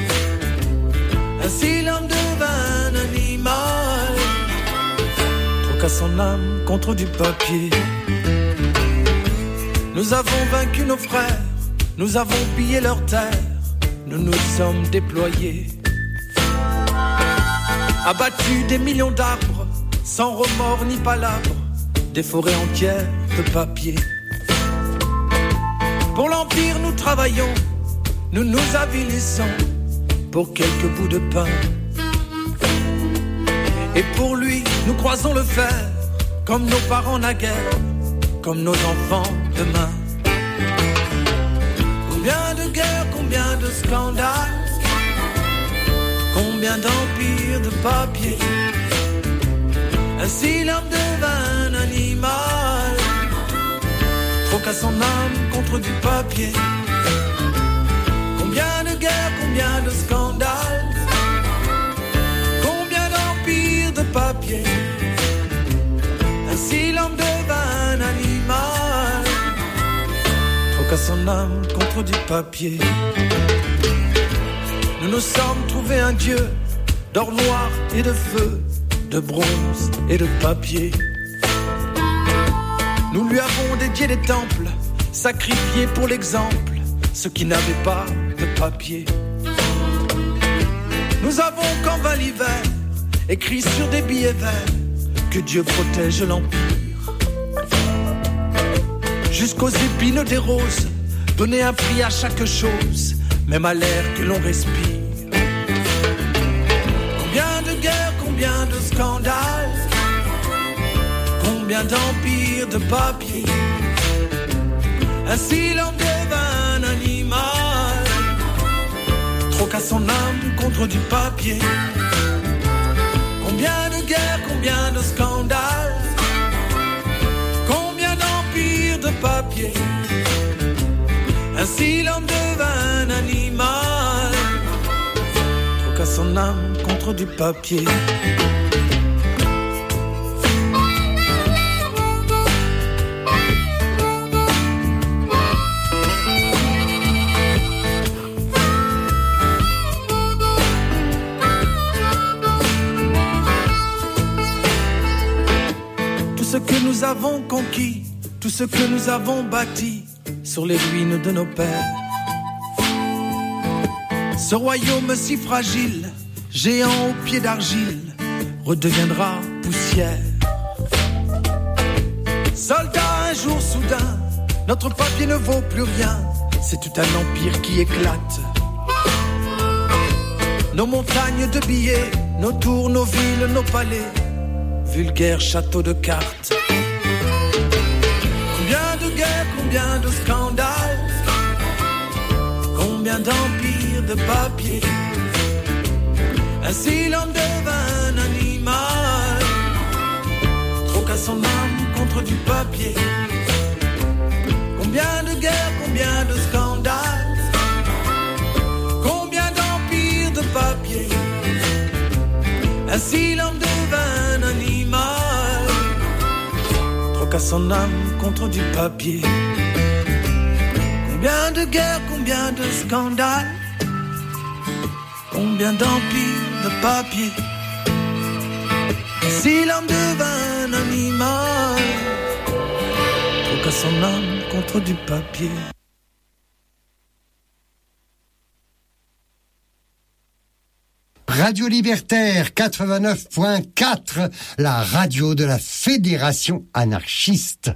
Ainsi l'homme devint un animal, troqua son âme contre du papier. Nous avons vaincu nos frères, nous avons pillé leurs terres, nous nous sommes déployés, abattus des millions d'arbres, sans remords ni palabres, des forêts entières de papier. Pour l'Empire nous travaillons, nous nous avilissons, pour quelques bouts de pain, Et pour lui, nous croisons le fer, comme nos parents naguère, comme nos enfants demain. Combien de guerres, combien de scandales, combien d'empires de papier. Ainsi l'homme devint un animal, troqua son âme contre du papier. Combien de guerres, combien de scandales, combien d'empires de papier. Ainsi l'homme devint un animal, troqua son âme contre du papier. Nous nous sommes trouvés un dieu d'or noir et de feu, de bronze et de papier. Nous lui avons dédié des temples, sacrifiés pour l'exemple, ceux qui n'avaient pas de papier. Nous avons, quand vint l'hiver, écrit sur des billets verts que Dieu protège l'empire. Jusqu'aux épines des roses, donner un prix à chaque chose, même à l'air que l'on respire. Combien de guerres, combien de scandales, combien d'empires de papier. Ainsi l'homme devint un animal, troqua son âme contre du papier. Combien de guerres, combien de scandales, combien d'empires de papier. Ainsi l'homme devint un animal, troqua son âme contre du papier. Tout ce que nous avons conquis, tout ce que nous avons bâti sur les ruines de nos pères. Ce royaume si fragile, géant aux pieds d'argile, redeviendra poussière. Soldats, un jour soudain, notre papier ne vaut plus rien, c'est tout un empire qui éclate. Nos montagnes de billets, nos tours, nos villes, nos palais, vulgaires châteaux de cartes. Combien de guerres, combien de scandales, combien d'empires de papier. Ainsi l'homme devint un animal, troqua son âme contre du papier. Combien de guerres, combien de scandales, combien d'empires de papier. Ainsi l'homme devint un animal, troqua son âme contre du papier. Combien de guerres, combien de scandales, combien d'empires de papier. Si l'homme devint un animal, troqua son âme contre du papier. Radio Libertaire quatre-vingt-neuf point quatre, la radio de la Fédération anarchiste.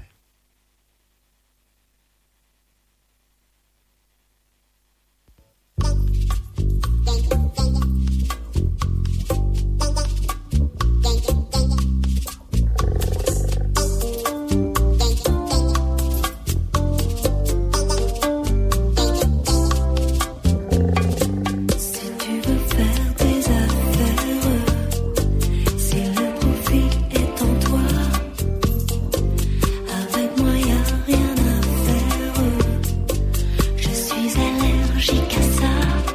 Allergique à ça.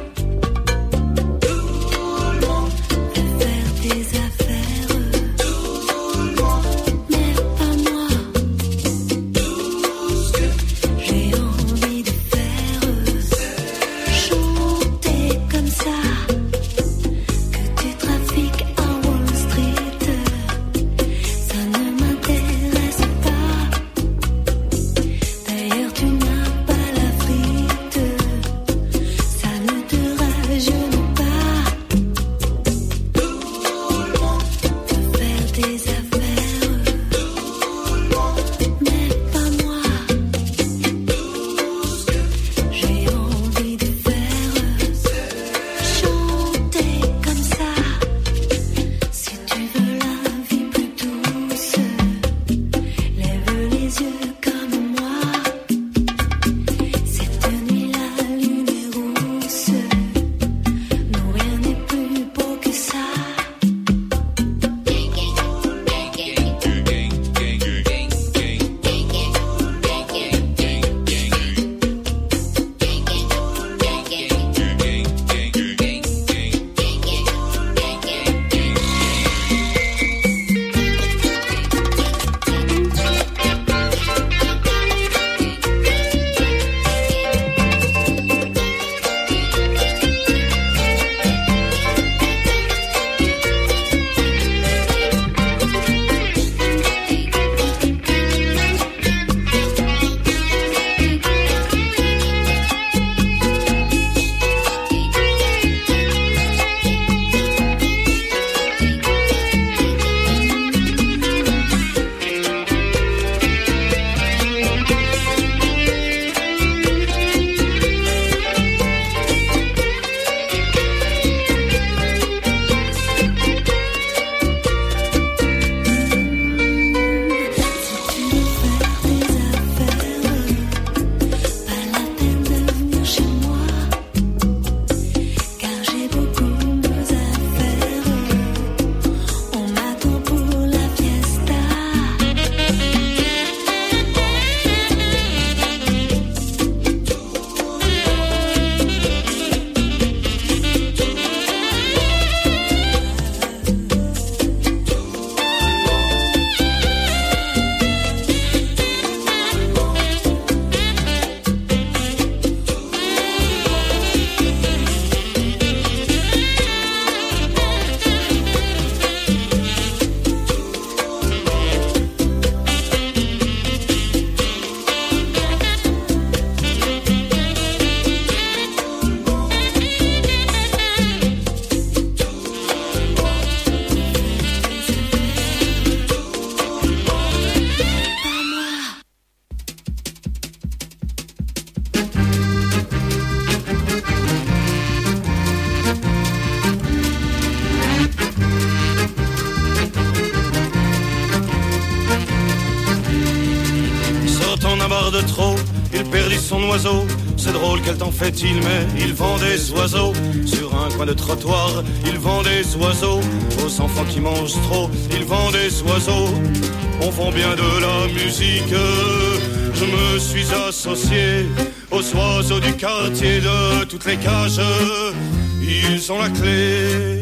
t'en as marre de trop, il perdit son oiseau. C'est drôle, quel temps fait-il, mais il vend des oiseaux. Sur un coin de trottoir, il vend des oiseaux. Aux enfants qui mangent trop, il vend des oiseaux. On vend bien de la musique. Je me suis associé aux oiseaux du quartier de toutes les cages. Ils ont la clé.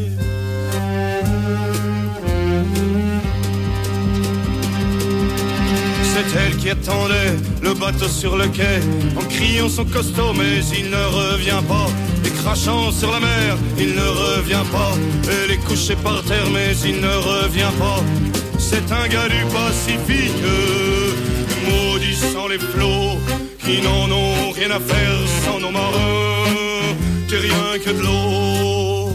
C'est elle qui attendait le bateau sur le quai, en criant son costaud, mais il ne revient pas. Et crachant sur la mer, il ne revient pas. Elle est couchée par terre, mais il ne revient pas. C'est un gars du Pacifique, maudissant les flots, qui n'en ont rien à faire sans nos marins, t'es rien que de l'eau.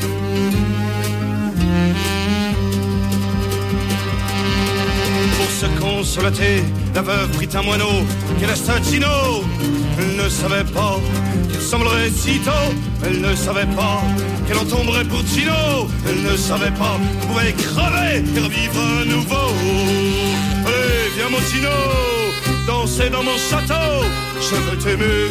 Pour se consolater, la veuve prit un moineau, qu'elle acheta Gino. Elle ne savait pas qu'elle semblerait si tôt. Elle ne savait pas qu'elle en tomberait pour Gino. Elle ne savait pas qu'elle pouvait crever et revivre à nouveau. Allez, viens mon Gino, danser dans mon château, je veux t'aimer.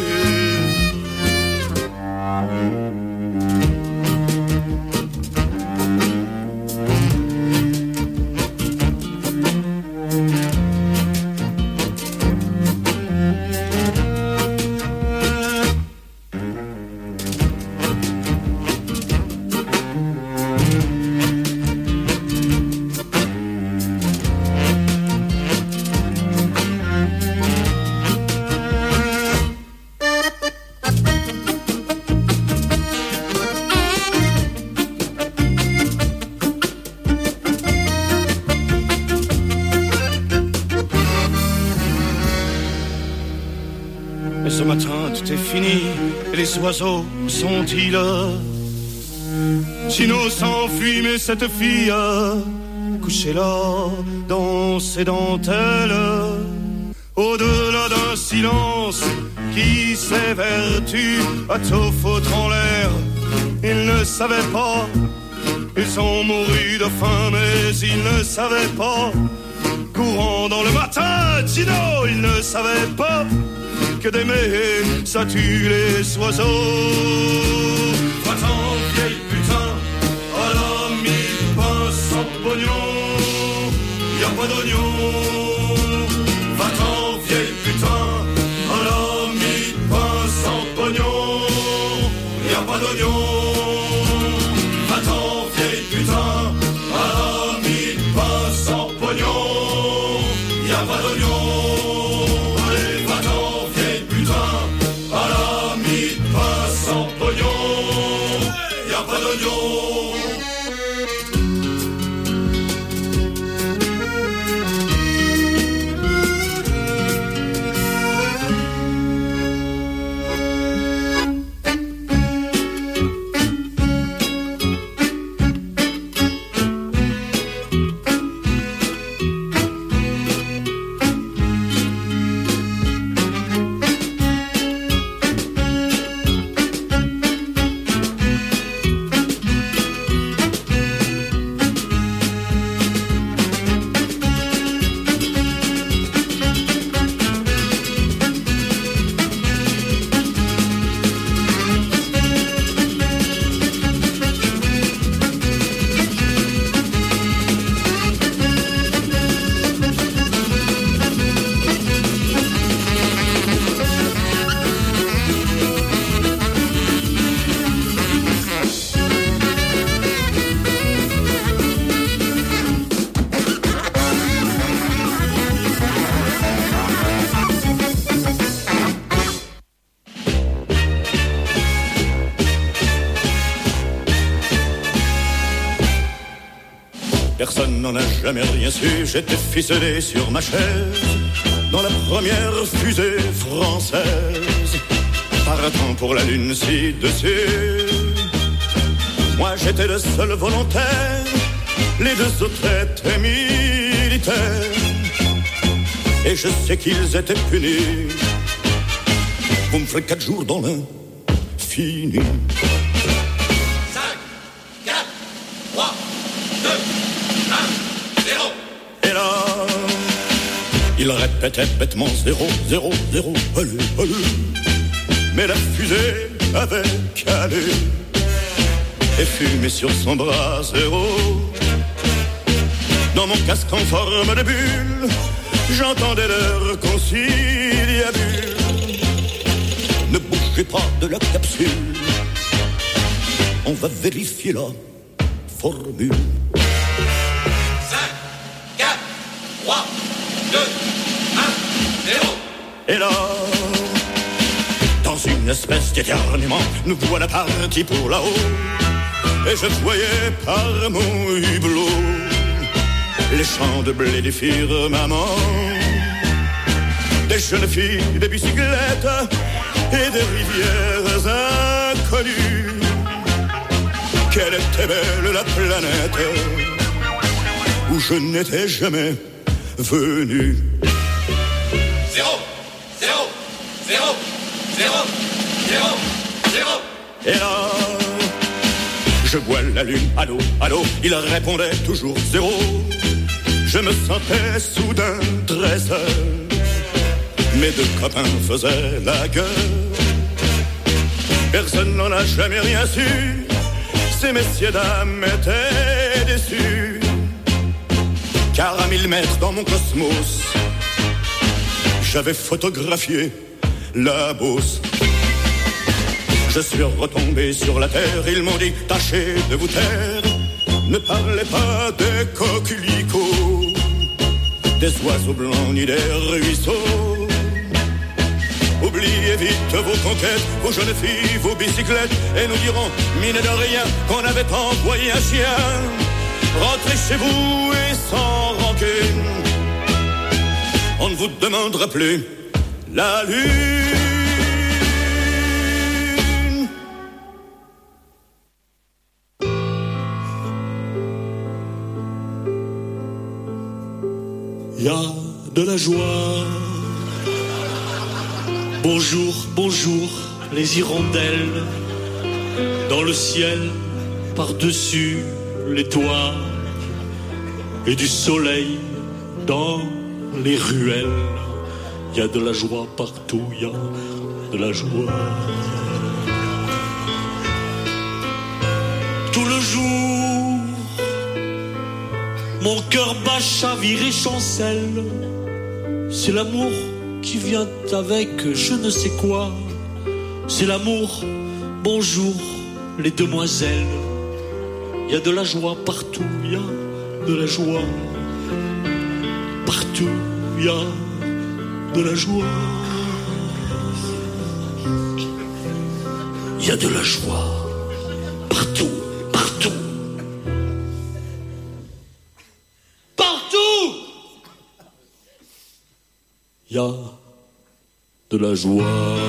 Les oiseaux sont-ils là? Gino s'enfuit, mais cette fille couchée là dans ses dentelles, au-delà d'un silence qui s'évertue à tout foutre en l'air. Ils ne savaient pas, ils ont mouru de faim, mais ils ne savaient pas. Courant dans le matin, Gino, ils ne savaient pas que d'aimer, ça tue les oiseaux. Va-t'en, vieille putain, à la mille pain sans pognon, y'a pas d'oignon. Va-t'en, vieille putain, à la mille pain sans pognon, y'a pas d'oignon. Va-t'en, vieille putain, à la mille pain sans pognon, y'a pas d'oignon. Personne n'en a jamais rien su, j'étais ficelé sur ma chaise dans la première fusée française, partant pour la lune ci-dessus. Moi j'étais le seul volontaire, les deux autres étaient militaires, et je sais qu'ils étaient punis. Vous me ferez quatre jours dans l'un, fini. Il répétait bêtement zéro, zéro, zéro, allez, allez. Mais la fusée avait calé et fumé sur son bras zéro. Dans mon casque en forme de bulle, j'entendais leur conciliabule. Ne bougez pas de la capsule, on va vérifier la formule. cinq, quatre, trois, deux, un, zéro. Et là, dans une espèce d'éternuement, nous voilà partis pour là-haut. Et je voyais par mon hublot les champs de blé des firmaments, des jeunes filles, des bicyclettes et des rivières inconnues. Quelle était belle la planète où je n'étais jamais venu. Zéro, zéro, zéro, zéro, zéro, zéro. Et là, je vois la lune, allô, allô, il répondait toujours zéro. Je me sentais soudain très seul. Mes deux copains faisaient la gueule. Personne n'en a jamais rien su. Ces messieurs dames étaient déçus. Car à mille mètres dans mon cosmos, j'avais photographié la Beauce. Je suis retombé sur la terre, ils m'ont dit tâchez de vous taire. Ne parlez pas des coquelicots, des oiseaux blancs ni des ruisseaux. Oubliez vite vos conquêtes, vos jeunes filles, vos bicyclettes, et nous dirons, mine de rien, qu'on avait envoyé un chien. Rentrez chez vous et sans rancune, on ne vous demandera plus la lune. Il y a de la joie. Bonjour, bonjour, les hirondelles dans le ciel, par-dessus les toits, et du soleil dans les ruelles. Il y a de la joie partout, il y a de la joie. Tout le jour, mon cœur bat, chavire et chancelle. C'est l'amour qui vient avec je ne sais quoi. C'est l'amour, bonjour les demoiselles. Il y a de la joie partout, il y a de la joie. Partout, il y a de la joie. Il y a de la joie. Partout, partout. Partout! Il y a de la joie.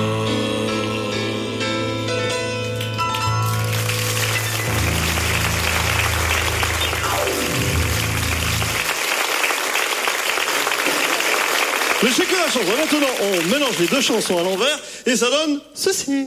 Mais c'est que la chanson. Maintenant, on mélange les deux chansons à l'envers et ça donne ceci.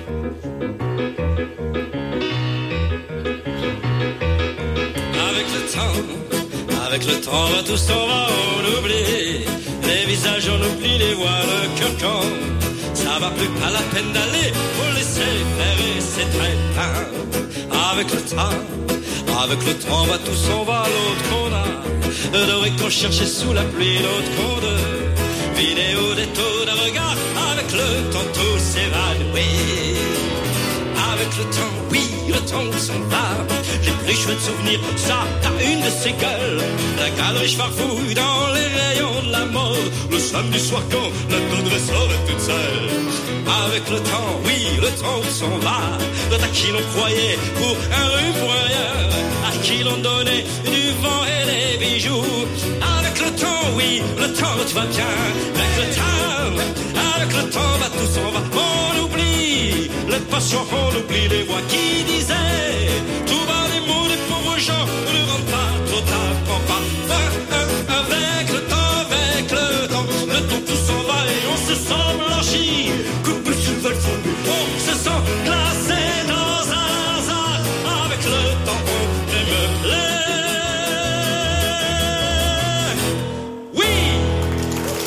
Avec le temps, avec le temps, va tout s'en va, on oublie les visages, on oublie les voix, le cœur quand ça va plus, pas la peine d'aller, faut laisser faire et c'est très bien. Avec le temps, avec le temps, va tout s'en va, l'autre qu'on a, doré qu'on cherchait sous la pluie, l'autre qu'on de vidéo des taux de regard, avec le temps tout s'évanouit. Avec le temps, oui, le temps s'en va. J'ai plus chouette souvenir, ça à une de ces gueules. La galerie je farfouille dans les rayons de la mode. Le samedi soir quand la tendresse est toute seule. Avec le temps, oui, le temps s'en va. À qui l'on croyait pour un rue, pour un rien. À qui l'on donnait du vent et des bijoux. Avec le temps, oui, le temps tout va bien. Avec le temps, avec le temps, va tout s'en va. On oublie les passions, on oublie les voix qui disaient tout bas les mots des pauvres gens. Ne rentre pas trop tard, prends pas. Avec le temps, avec le temps, le temps tout s'en va et on se sent blanchi. Coupe sous le fond, on se sent glacé dans un hasard. Avec le temps, on me plaît. Oui,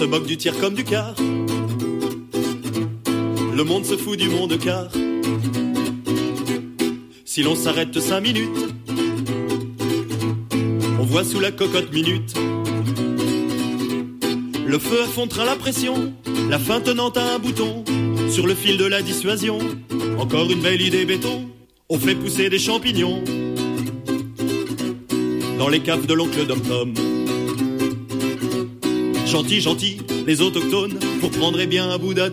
se moque du tiers comme du quart. Le monde se fout du monde car si l'on s'arrête cinq minutes, on voit sous la cocotte minute le feu à fond de train, la pression, la fin tenant à un bouton sur le fil de la dissuasion. Encore une belle idée béton, on fait pousser des champignons dans les caves de l'oncle Dom Tom. Gentil, gentil, les autochtones, pour prendre bien un bout d'atome.